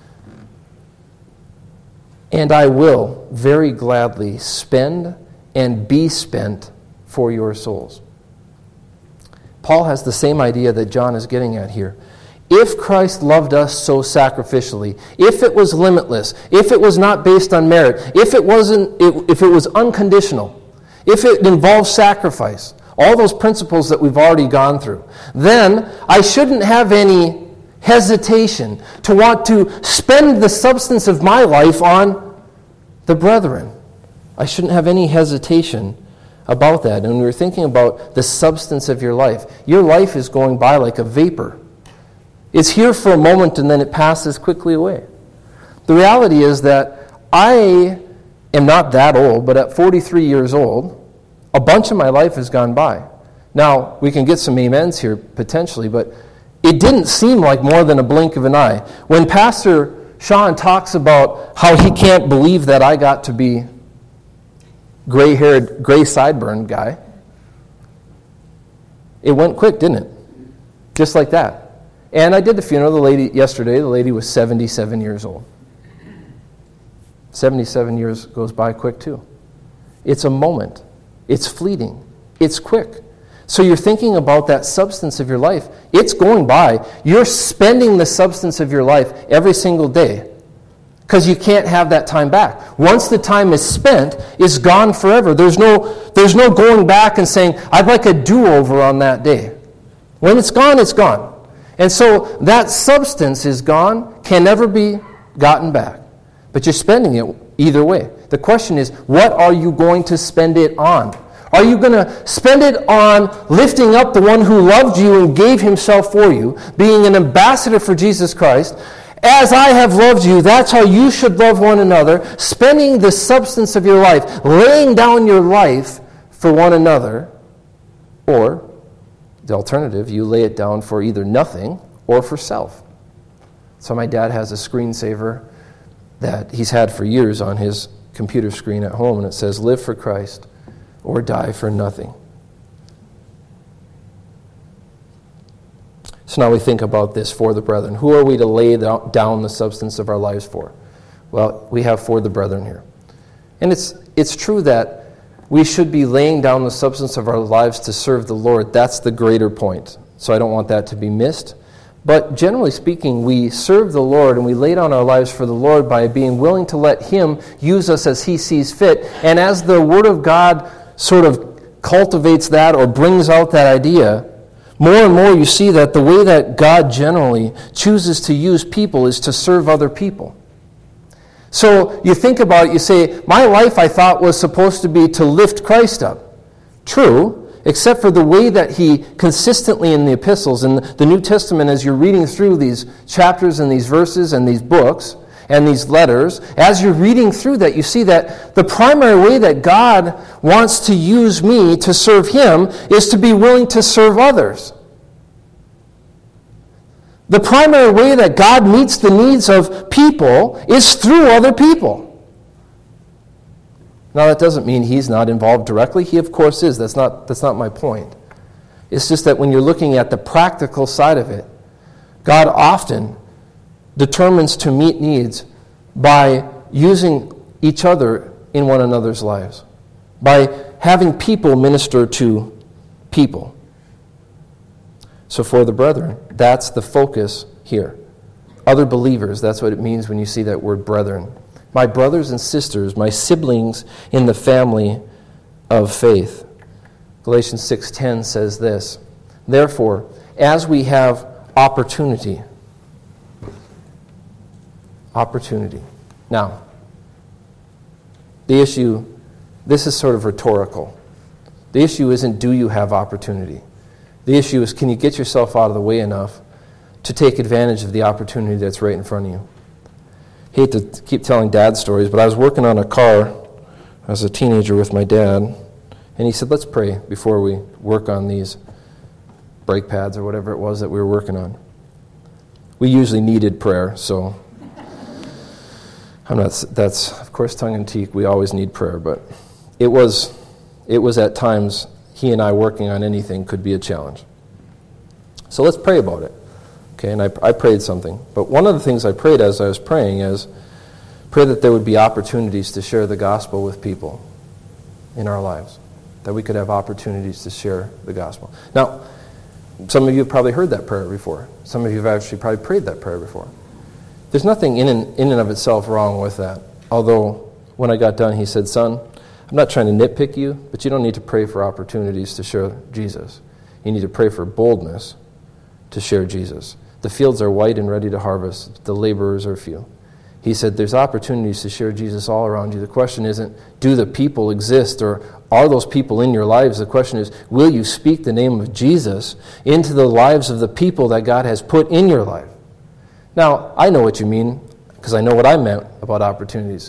And I will very gladly spend and be spent for your souls. Paul has the same idea that John is getting at here. If Christ loved us so sacrificially, if it was limitless, if it was not based on merit, if it wasn't, if it was unconditional, if it involved sacrifice, all those principles that we've already gone through, then I shouldn't have any hesitation to want to spend the substance of my life on the brethren. I shouldn't have any hesitation about that. And we were thinking about the substance of your life. Your life is going by like a vapor. It's here for a moment and then it passes quickly away. The reality is that I am not that old, but at forty-three years old, a bunch of my life has gone by. Now, we can get some amens here potentially, but it didn't seem like more than a blink of an eye. When Pastor Sean talks about how he can't believe that I got to be gray-haired, gray-sideburn guy, it went quick, didn't it? Just like that. And I did the funeral of the lady yesterday. The lady was seventy-seven years old. seventy-seven years goes by quick too. It's a moment. It's fleeting. It's quick. So you're thinking about that substance of your life. It's going by. You're spending the substance of your life every single day because you can't have that time back. Once the time is spent, it's gone forever. There's no, there's no going back and saying, I'd like a do-over on that day. When it's gone, it's gone. And so that substance is gone, can never be gotten back. But you're spending it either way. The question is, what are you going to spend it on? Are you going to spend it on lifting up the one who loved you and gave himself for you, being an ambassador for Jesus Christ? As I have loved you, that's how you should love one another, spending the substance of your life, laying down your life for one another. Or, the alternative, you lay it down for either nothing or for self. So my dad has a screensaver that he's had for years on his computer screen at home, and it says, live for Christ or die for nothing. So now we think about this for the brethren. Who are we to lay down the substance of our lives for? Well, we have for the brethren here. And it's it's true that we should be laying down the substance of our lives to serve the Lord. That's the greater point. So I don't want that to be missed. But generally speaking, we serve the Lord and we lay down our lives for the Lord by being willing to let Him use us as He sees fit. And as the Word of God sort of cultivates that or brings out that idea, more and more you see that the way that God generally chooses to use people is to serve other people. So you think about it, you say, my life I thought was supposed to be to lift Christ up. True, except for the way that he consistently in the epistles, in the New Testament, as you're reading through these chapters and these verses and these books and these letters, as you're reading through that, you see that the primary way that God wants to use me to serve Him is to be willing to serve others. The primary way that God meets the needs of people is through other people. Now, that doesn't mean He's not involved directly. He, of course, is. That's not, that's not my point. It's just that when you're looking at the practical side of it, God often determines to meet needs by using each other in one another's lives, by having people minister to people. So for the brethren, that's the focus here. Other believers, that's what it means when you see that word brethren. My brothers and sisters, my siblings in the family of faith. Galatians six ten says this, therefore, as we have opportunity, opportunity. Now, the issue, this is sort of rhetorical. The issue isn't do you have opportunity. The issue is, can you get yourself out of the way enough to take advantage of the opportunity that's right in front of you? I hate to keep telling dad stories, but I was working on a car as a teenager with my dad, and he said, let's pray before we work on these brake pads or whatever it was that we were working on. We usually needed prayer, so I'm not, that's, of course, tongue-in-cheek. We always need prayer, but it was, it was at times he and I working on anything could be a challenge. So let's pray about it. Okay, and I, I prayed something. But one of the things I prayed as I was praying is, pray that there would be opportunities to share the gospel with people in our lives. That we could have opportunities to share the gospel. Now, some of you have probably heard that prayer before. Some of you have actually probably prayed that prayer before. There's nothing in and, in and of itself wrong with that. Although, when I got done, he said, son, I'm not trying to nitpick you, but you don't need to pray for opportunities to share Jesus. You need to pray for boldness to share Jesus. The fields are white and ready to harvest. The laborers are few. He said, there's opportunities to share Jesus all around you. The question isn't, do the people exist, or are those people in your lives? The question is, will you speak the name of Jesus into the lives of the people that God has put in your life? Now, I know what you mean, because I know what I meant about opportunities.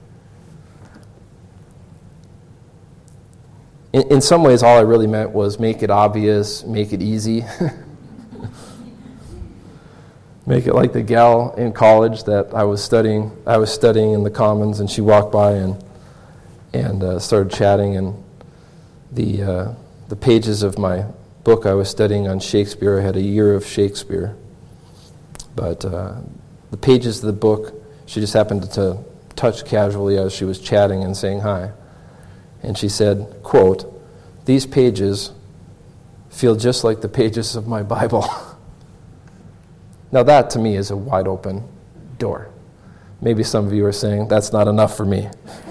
in, in some ways, all I really meant was make it obvious, make it easy. Make it like the gal in college that I was studying. I was studying in the Commons, and she walked by and and uh, started chatting. And the uh, the pages of my book I was studying on Shakespeare. I had a year of Shakespeare, but uh, the pages of the book she just happened to touch casually as she was chatting and saying hi, and she said, "Quote: These pages feel just like the pages of my Bible." Now that, to me, is a wide open door. Maybe some of you are saying, that's not enough for me.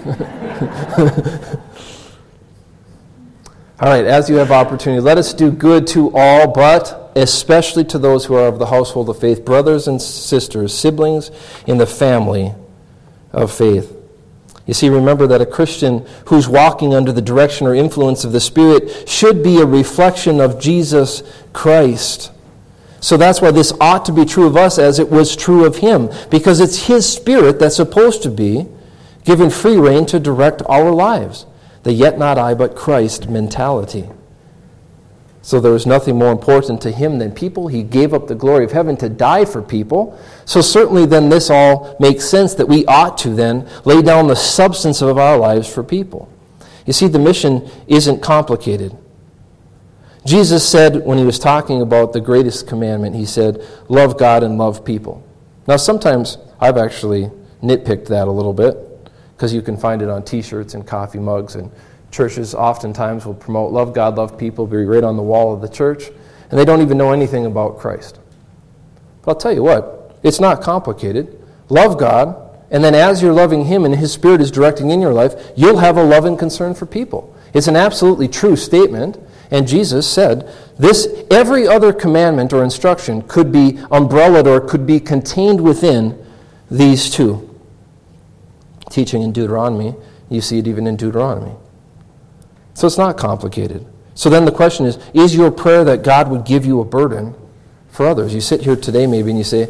All right, as you have opportunity, let us do good to all, but especially to those who are of the household of faith, brothers and sisters, siblings in the family of faith. You see, remember that a Christian who's walking under the direction or influence of the Spirit should be a reflection of Jesus Christ. So that's why this ought to be true of us as it was true of him, because it's his Spirit that's supposed to be given free rein to direct our lives. The yet not I, but Christ mentality. So there was nothing more important to him than people. He gave up the glory of heaven to die for people. So certainly then this all makes sense that we ought to then lay down the substance of our lives for people. You see, the mission isn't complicated. Jesus said, when he was talking about the greatest commandment, he said, love God and love people. Now, sometimes I've actually nitpicked that a little bit, because you can find it on T-shirts and coffee mugs, and churches oftentimes will promote love God, love people, be right on the wall of the church, and they don't even know anything about Christ. But I'll tell you what, it's not complicated. Love God, and then as you're loving him and his Spirit is directing in your life, you'll have a love and concern for people. It's an absolutely true statement. And Jesus said, this, every other commandment or instruction could be umbrellaed or could be contained within these two. Teaching in Deuteronomy, you see it even in Deuteronomy. So it's not complicated. So then the question is, is your prayer that God would give you a burden for others? You sit here today maybe and you say,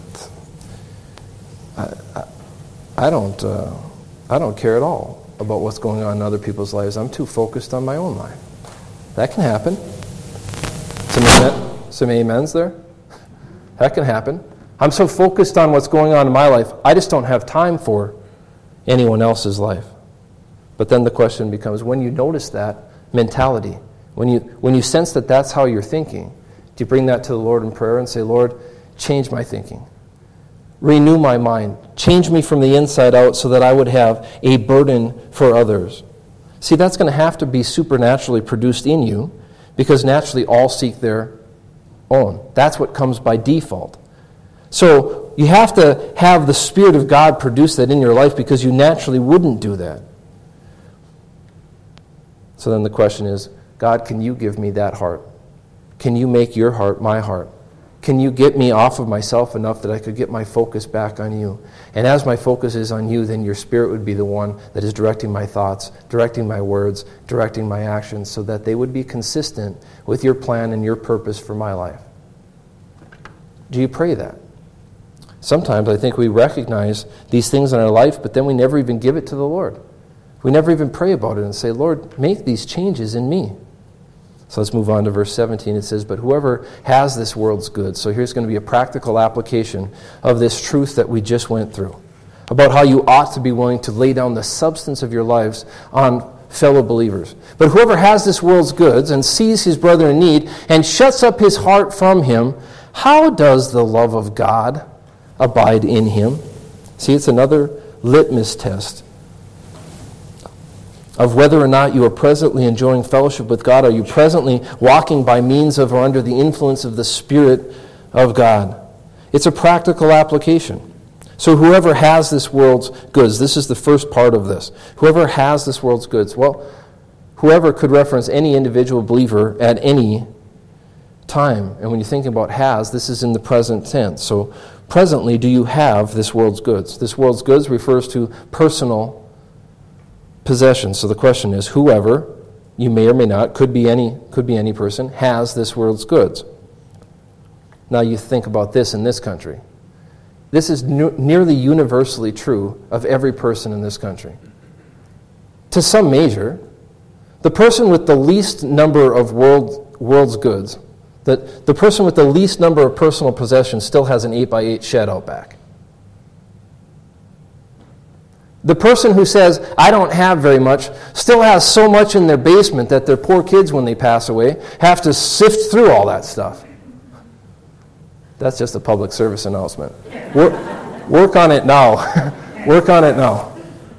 I, I, I don't, uh, I don't care at all about what's going on in other people's lives. I'm too focused on my own life. That can happen. Some, amen, some amens there. That can happen. I'm so focused on what's going on in my life, I just don't have time for anyone else's life. But then the question becomes, when you notice that mentality, when you when you sense that that's how you're thinking, do you bring that to the Lord in prayer and say, Lord, change my thinking. Renew my mind. Change me from the inside out so that I would have a burden for others. See, that's going to have to be supernaturally produced in you, because naturally all seek their own. That's what comes by default. So you have to have the Spirit of God produce that in your life, because you naturally wouldn't do that. So then the question is, God, can you give me that heart? Can you make your heart my heart? Can you get me off of myself enough that I could get my focus back on you? And as my focus is on you, then your Spirit would be the one that is directing my thoughts, directing my words, directing my actions, so that they would be consistent with your plan and your purpose for my life. Do you pray that? Sometimes I think we recognize these things in our life, but then we never even give it to the Lord. We never even pray about it and say, Lord, make these changes in me. So let's move on to verse seventeen. It says, but whoever has this world's goods. So here's going to be a practical application of this truth that we just went through, about how you ought to be willing to lay down the substance of your lives on fellow believers. But whoever has this world's goods and sees his brother in need and shuts up his heart from him, how does the love of God abide in him? See, it's another litmus test of whether or not you are presently enjoying fellowship with God. Are you presently walking by means of or under the influence of the Spirit of God? It's a practical application. So whoever has this world's goods, this is the first part of this. Whoever has this world's goods, well, whoever could reference any individual believer at any time. And when you think about has, this is in the present tense. So presently, do you have this world's goods? This world's goods refers to personal possessions. So the question is, whoever, you may or may not, could be any, could be any person, has this world's goods. Now you think about this in this country. This is ne- nearly universally true of every person in this country. To some measure, the person with the least number of world, world's goods, that the person with the least number of personal possessions still has an eight by eight shed out back. The person who says, I don't have very much, still has so much in their basement that their poor kids, when they pass away, have to sift through all that stuff. That's just a public service announcement. Work, work on it now. Work on it now.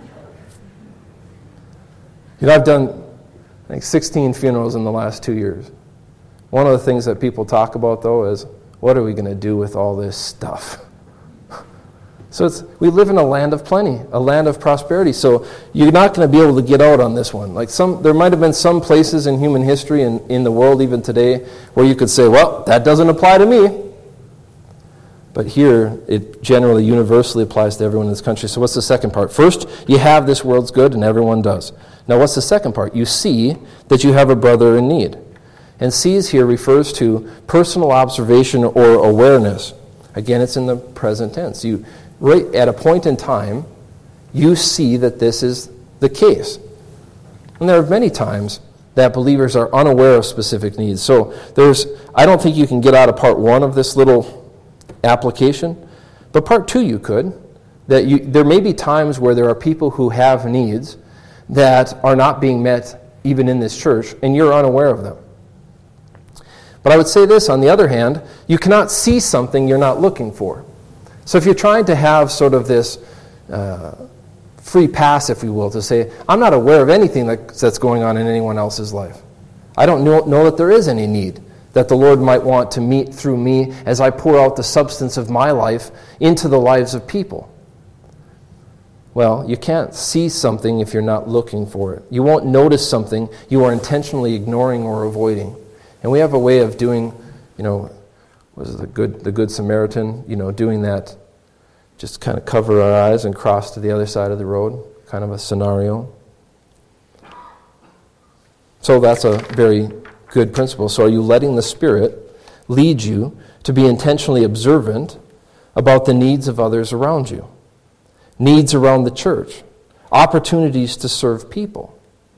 You know, I've done like sixteen funerals in the last two years. One of the things that people talk about, though, is what are we going to do with all this stuff? So it's, we live in a land of plenty, a land of prosperity. So you're not going to be able to get out on this one. Like some, there might have been some places in human history and in the world even today where you could say, well, that doesn't apply to me. But here, it generally, universally applies to everyone in this country. So what's the second part? First, you have this world's good, and everyone does. Now what's the second part? You see that you have a brother in need. And sees here refers to personal observation or awareness. Again, it's in the present tense. You, right at a point in time, you see that this is the case. And there are many times that believers are unaware of specific needs. So there's, I don't think you can get out of part one of this little application, but part two you could. That you, there may be times where there are people who have needs that are not being met even in this church, and you're unaware of them. But I would say this, on the other hand, you cannot see something you're not looking for. So if you're trying to have sort of this uh, free pass, if you will, to say, I'm not aware of anything that, that's going on in anyone else's life. I don't know, know that there is any need that the Lord might want to meet through me as I pour out the substance of my life into the lives of people. Well, you can't see something if you're not looking for it. You won't notice something you are intentionally ignoring or avoiding. And we have a way of doing, you know, was it the good the Good Samaritan, you know, doing that, just kind of cover our eyes and cross to the other side of the road, kind of a scenario. So that's a very good principle. So are you letting the Spirit lead you to be intentionally observant about the needs of others around you? Needs around the church, opportunities to serve people.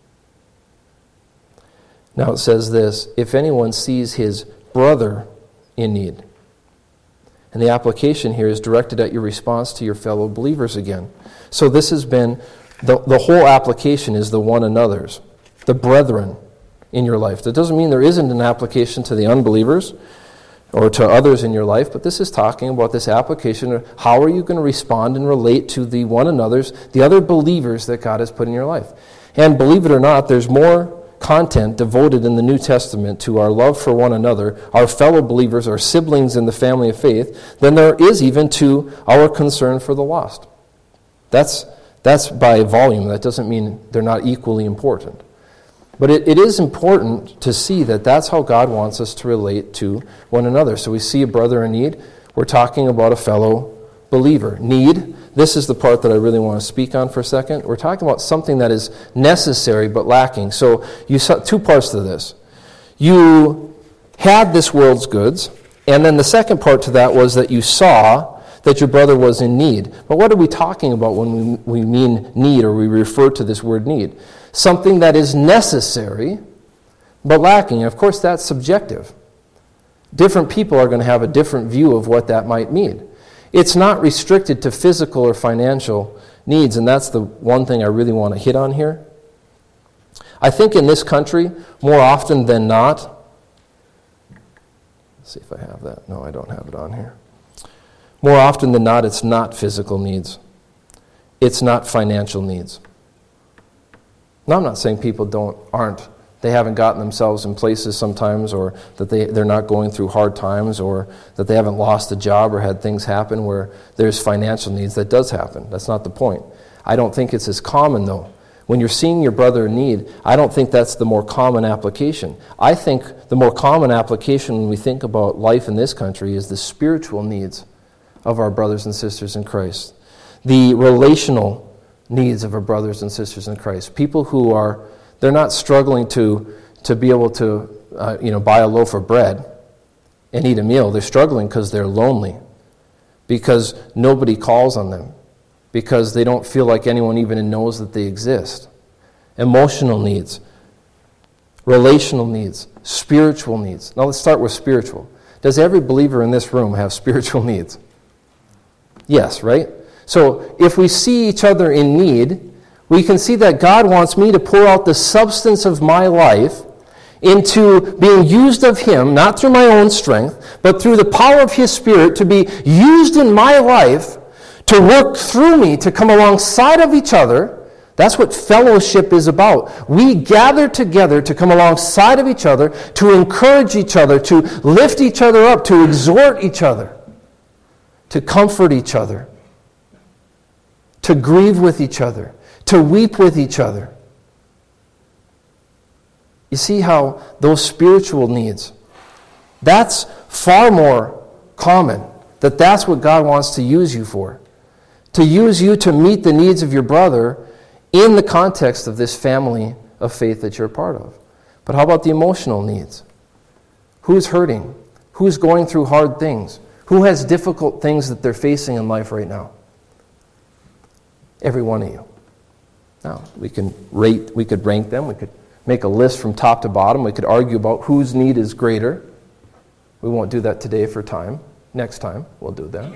Now it says this, if anyone sees his brother in need. And the application here is directed at your response to your fellow believers again. So this has been, the, the whole application is the one another's, the brethren in your life. That doesn't mean there isn't an application to the unbelievers or to others in your life, but this is talking about this application of how are you going to respond and relate to the one another's, the other believers that God has put in your life. And believe it or not, there's more content devoted in the New Testament to our love for one another, our fellow believers, our siblings in the family of faith, than there is even to our concern for the lost. That's, that's by volume. That doesn't mean they're not equally important. But it, it is important to see that that's how God wants us to relate to one another. So we see a brother in need. We're talking about a fellow believer. Need, this is the part that I really want to speak on for a second. We're talking about something that is necessary but lacking. So you saw two parts to this. You had this world's goods, and then the second part to that was that you saw that your brother was in need. But what are we talking about when we, we mean need, or we refer to this word need? Something that is necessary but lacking. And of course, that's subjective. Different people are going to have a different view of what that might mean. It's not restricted to physical or financial needs, and that's the one thing I really want to hit on here. I think in this country, more often than not, let's see if I have that. No, I don't have it on here. More often than not, it's not physical needs. It's not financial needs. Now, I'm not saying people don't aren't. They haven't gotten themselves in places sometimes, or that they, they're not going through hard times, or that they haven't lost a job or had things happen where there's financial needs. That does happen. That's not the point. I don't think it's as common, though. When you're seeing your brother in need, I don't think that's the more common application. I think the more common application when we think about life in this country is the spiritual needs of our brothers and sisters in Christ. The relational needs of our brothers and sisters in Christ. People who are, they're not struggling to, to be able to uh, you know, buy a loaf of bread and eat a meal. They're struggling because they're lonely, because nobody calls on them, because they don't feel like anyone even knows that they exist. Emotional needs, relational needs, spiritual needs. Now let's start with spiritual. Does every believer in this room have spiritual needs? Yes, right? So if we see each other in need, we can see that God wants me to pour out the substance of my life into being used of Him, not through my own strength, but through the power of His Spirit to be used in my life to work through me, to come alongside of each other. That's what fellowship is about. We gather together to come alongside of each other, to encourage each other, to lift each other up, to exhort each other, to comfort each other, to grieve with each other, to weep with each other. You see how those spiritual needs, that's far more common, that that's what God wants to use you for. To use you to meet the needs of your brother in the context of this family of faith that you're a part of. But how about the emotional needs? Who's hurting? Who's going through hard things? Who has difficult things that they're facing in life right now? Every one of you. Now, we can rate, we could rank them, we could make a list from top to bottom, we could argue about whose need is greater. We won't do that today for time. Next time, we'll do that.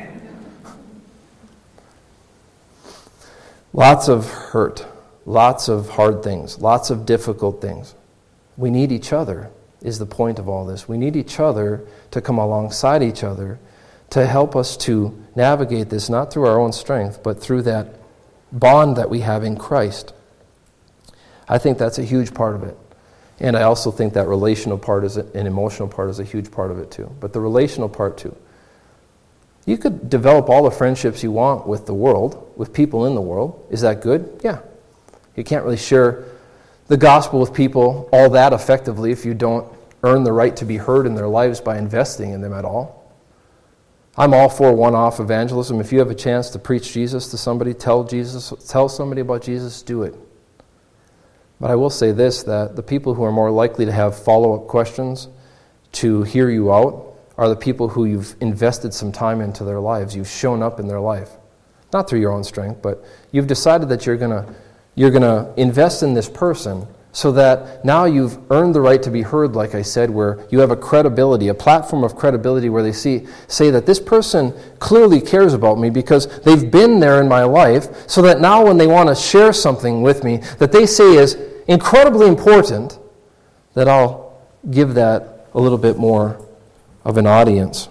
Lots of hurt, lots of hard things, lots of difficult things. We need each other, is the point of all this. We need each other to come alongside each other to help us to navigate this, not through our own strength, but through that bond that we have in Christ. I think that's a huge part of it. And I also think that relational part is a, an emotional part is a huge part of it too. But the relational part too. You could develop all the friendships you want with the world, with people in the world. Is that good? Yeah. You can't really share the gospel with people all that effectively if you don't earn the right to be heard in their lives by investing in them at all. I'm all for one-off evangelism. If you have a chance to preach Jesus to somebody, tell Jesus, tell somebody about Jesus, do it. But I will say this, that the people who are more likely to have follow-up questions, to hear you out, are the people who you've invested some time into their lives. You've shown up in their life. Not through your own strength, but you've decided that you're going to you're going to invest in this person so that now you've earned the right to be heard, like I said, where you have a credibility, a platform of credibility where they see say that this person clearly cares about me because they've been there in my life, so that now when they want to share something with me that they say is incredibly important, that I'll give that a little bit more of an audience.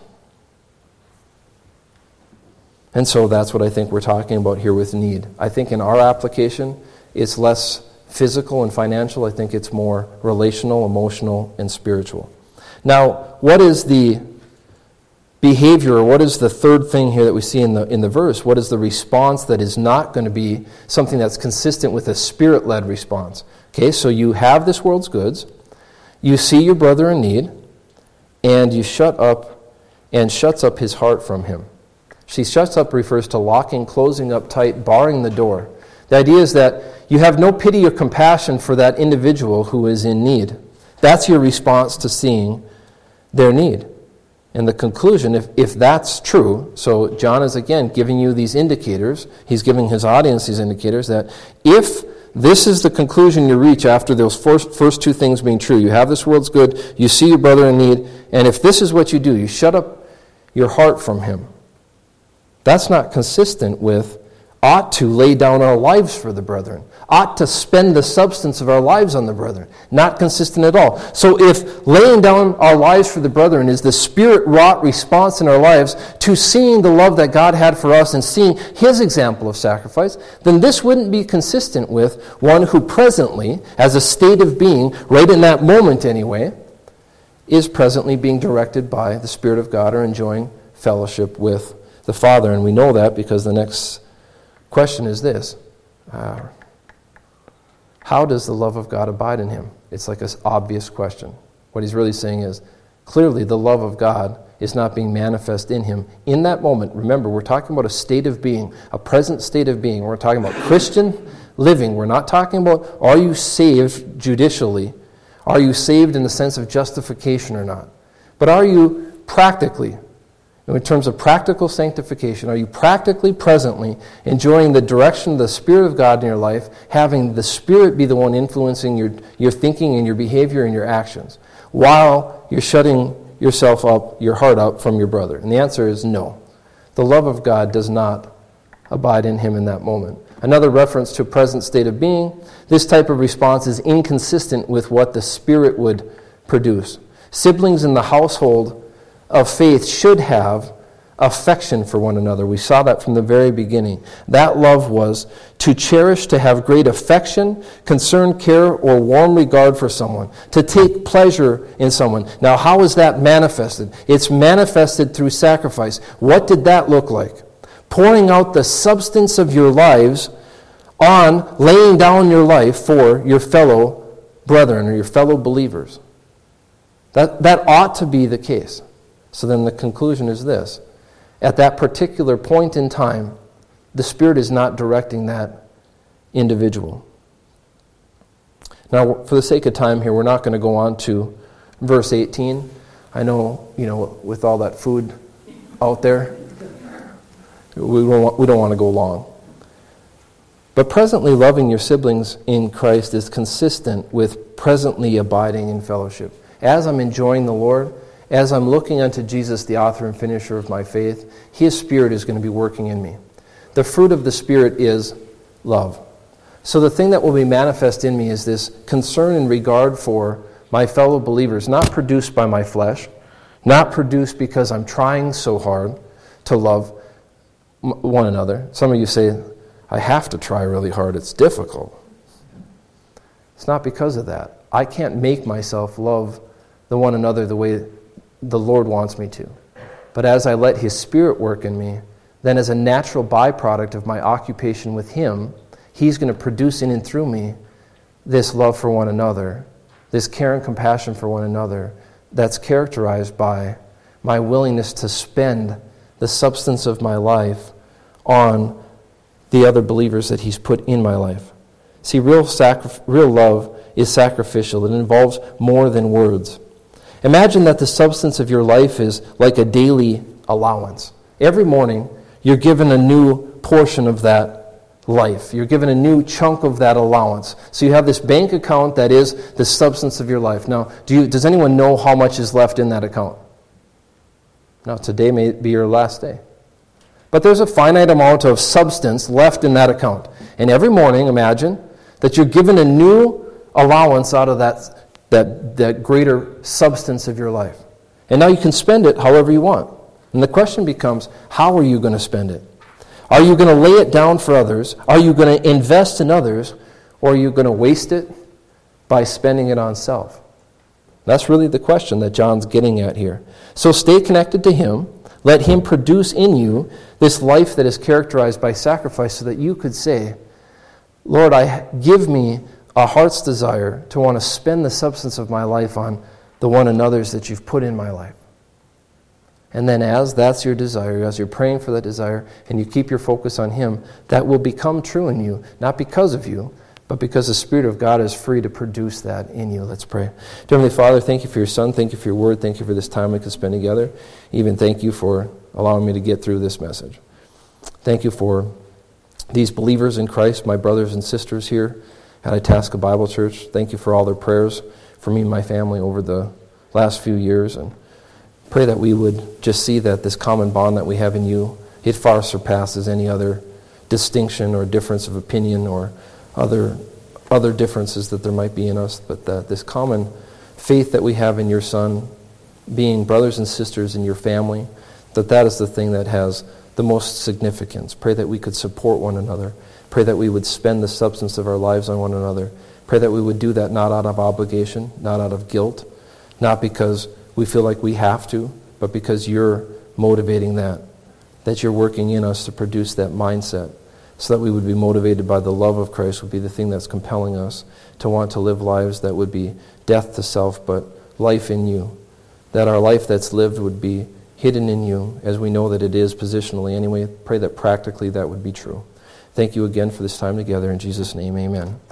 And so that's what I think we're talking about here with need. I think in our application, it's less physical and financial. I think it's more relational, emotional, and spiritual. Now, what is the behavior, or what is the third thing here that we see in the in the verse? What is the response that is not going to be something that's consistent with a spirit-led response? Okay, so you have this world's goods, you see your brother in need, and you shut up and shuts up his heart from him. She shuts up refers to locking, closing up tight, barring the door. The idea is that you have no pity or compassion for that individual who is in need. That's your response to seeing their need. And the conclusion, if, if that's true, so John is again giving you these indicators, he's giving his audience these indicators that if this is the conclusion you reach after those first, first two things being true, you have this world's good, you see your brother in need, and if this is what you do, you shut up your heart from him, that's not consistent with ought to lay down our lives for the brethren, ought to spend the substance of our lives on the brethren. Not consistent at all. So if laying down our lives for the brethren is the Spirit-wrought response in our lives to seeing the love that God had for us and seeing His example of sacrifice, then this wouldn't be consistent with one who presently, as a state of being, right in that moment anyway, is presently being directed by the Spirit of God or enjoying fellowship with the Father. And we know that because the next question is this. Uh, how does the love of God abide in him? It's like an obvious question. What he's really saying is, clearly the love of God is not being manifest in him in that moment. Remember, we're talking about a state of being, a present state of being. We're talking about Christian living. We're not talking about, are you saved judicially? Are you saved in the sense of justification or not? But are you practically, in terms of practical sanctification, are you practically, presently enjoying the direction of the Spirit of God in your life, having the Spirit be the one influencing your, your thinking and your behavior and your actions, while you're shutting yourself up, your heart up from your brother? And the answer is no. The love of God does not abide in him in that moment. Another reference to a present state of being, this type of response is inconsistent with what the Spirit would produce. Siblings in the household of faith should have affection for one another. We saw that from the very beginning. That love was to cherish, to have great affection, concern, care, or warm regard for someone, to take pleasure in someone. Now, how is that manifested? It's manifested through sacrifice. What did that look like? Pouring out the substance of your lives on laying down your life for your fellow brethren or your fellow believers. That, that ought to be the case. So then the conclusion is this. At that particular point in time, the Spirit is not directing that individual. Now, for the sake of time here, we're not going to go on to verse eighteen. I know, you know, with all that food out there, we don't want, we don't want to go long. But presently loving your siblings in Christ is consistent with presently abiding in fellowship. As I'm enjoying the Lord, as I'm looking unto Jesus, the author and finisher of my faith, His Spirit is going to be working in me. The fruit of the Spirit is love. So the thing that will be manifest in me is this concern and regard for my fellow believers, not produced by my flesh, not produced because I'm trying so hard to love one another. Some of you say, I have to try really hard, it's difficult. It's not because of that. I can't make myself love the one another the way the Lord wants me to. But as I let His Spirit work in me, then as a natural byproduct of my occupation with Him, He's going to produce in and through me this love for one another, this care and compassion for one another that's characterized by my willingness to spend the substance of my life on the other believers that He's put in my life. See, real sacri- real love is sacrificial. It involves more than words. Imagine that the substance of your life is like a daily allowance. Every morning, you're given a new portion of that life. You're given a new chunk of that allowance. So you have this bank account that is the substance of your life. Now, do you, does anyone know how much is left in that account? Now, today may be your last day. But there's a finite amount of substance left in that account. And every morning, imagine that you're given a new allowance out of that That, that greater substance of your life. And now you can spend it however you want. And the question becomes, how are you going to spend it? Are you going to lay it down for others? Are you going to invest in others? Or are you going to waste it by spending it on self? That's really the question that John's getting at here. So stay connected to Him. Let Him produce in you this life that is characterized by sacrifice so that you could say, Lord, I give me a heart's desire to want to spend the substance of my life on the one another's that you've put in my life. And then as that's your desire, as you're praying for that desire, and you keep your focus on Him, that will become true in you, not because of you, but because the Spirit of God is free to produce that in you. Let's pray. Dear Heavenly Father, thank you for your Son, thank you for your Word, thank you for this time we can spend together. Even thank you for allowing me to get through this message. Thank you for these believers in Christ, my brothers and sisters here at Itasca Bible Church. Thank you for all their prayers for me and my family over the last few years. And pray that we would just see that this common bond that we have in you, it far surpasses any other distinction or difference of opinion or other other differences that there might be in us, but that this common faith that we have in your Son, being brothers and sisters in your family, that that is the thing that has the most significance. Pray that we could support one another. Pray that we would spend the substance of our lives on one another. Pray that we would do that not out of obligation, not out of guilt, not because we feel like we have to, but because you're motivating that, that you're working in us to produce that mindset, so that we would be motivated by the love of Christ would be the thing that's compelling us to want to live lives that would be death to self, but life in you. That our life that's lived would be hidden in you, as we know that it is positionally anyway. Pray that practically that would be true. Thank you again for this time together. In Jesus' name, amen.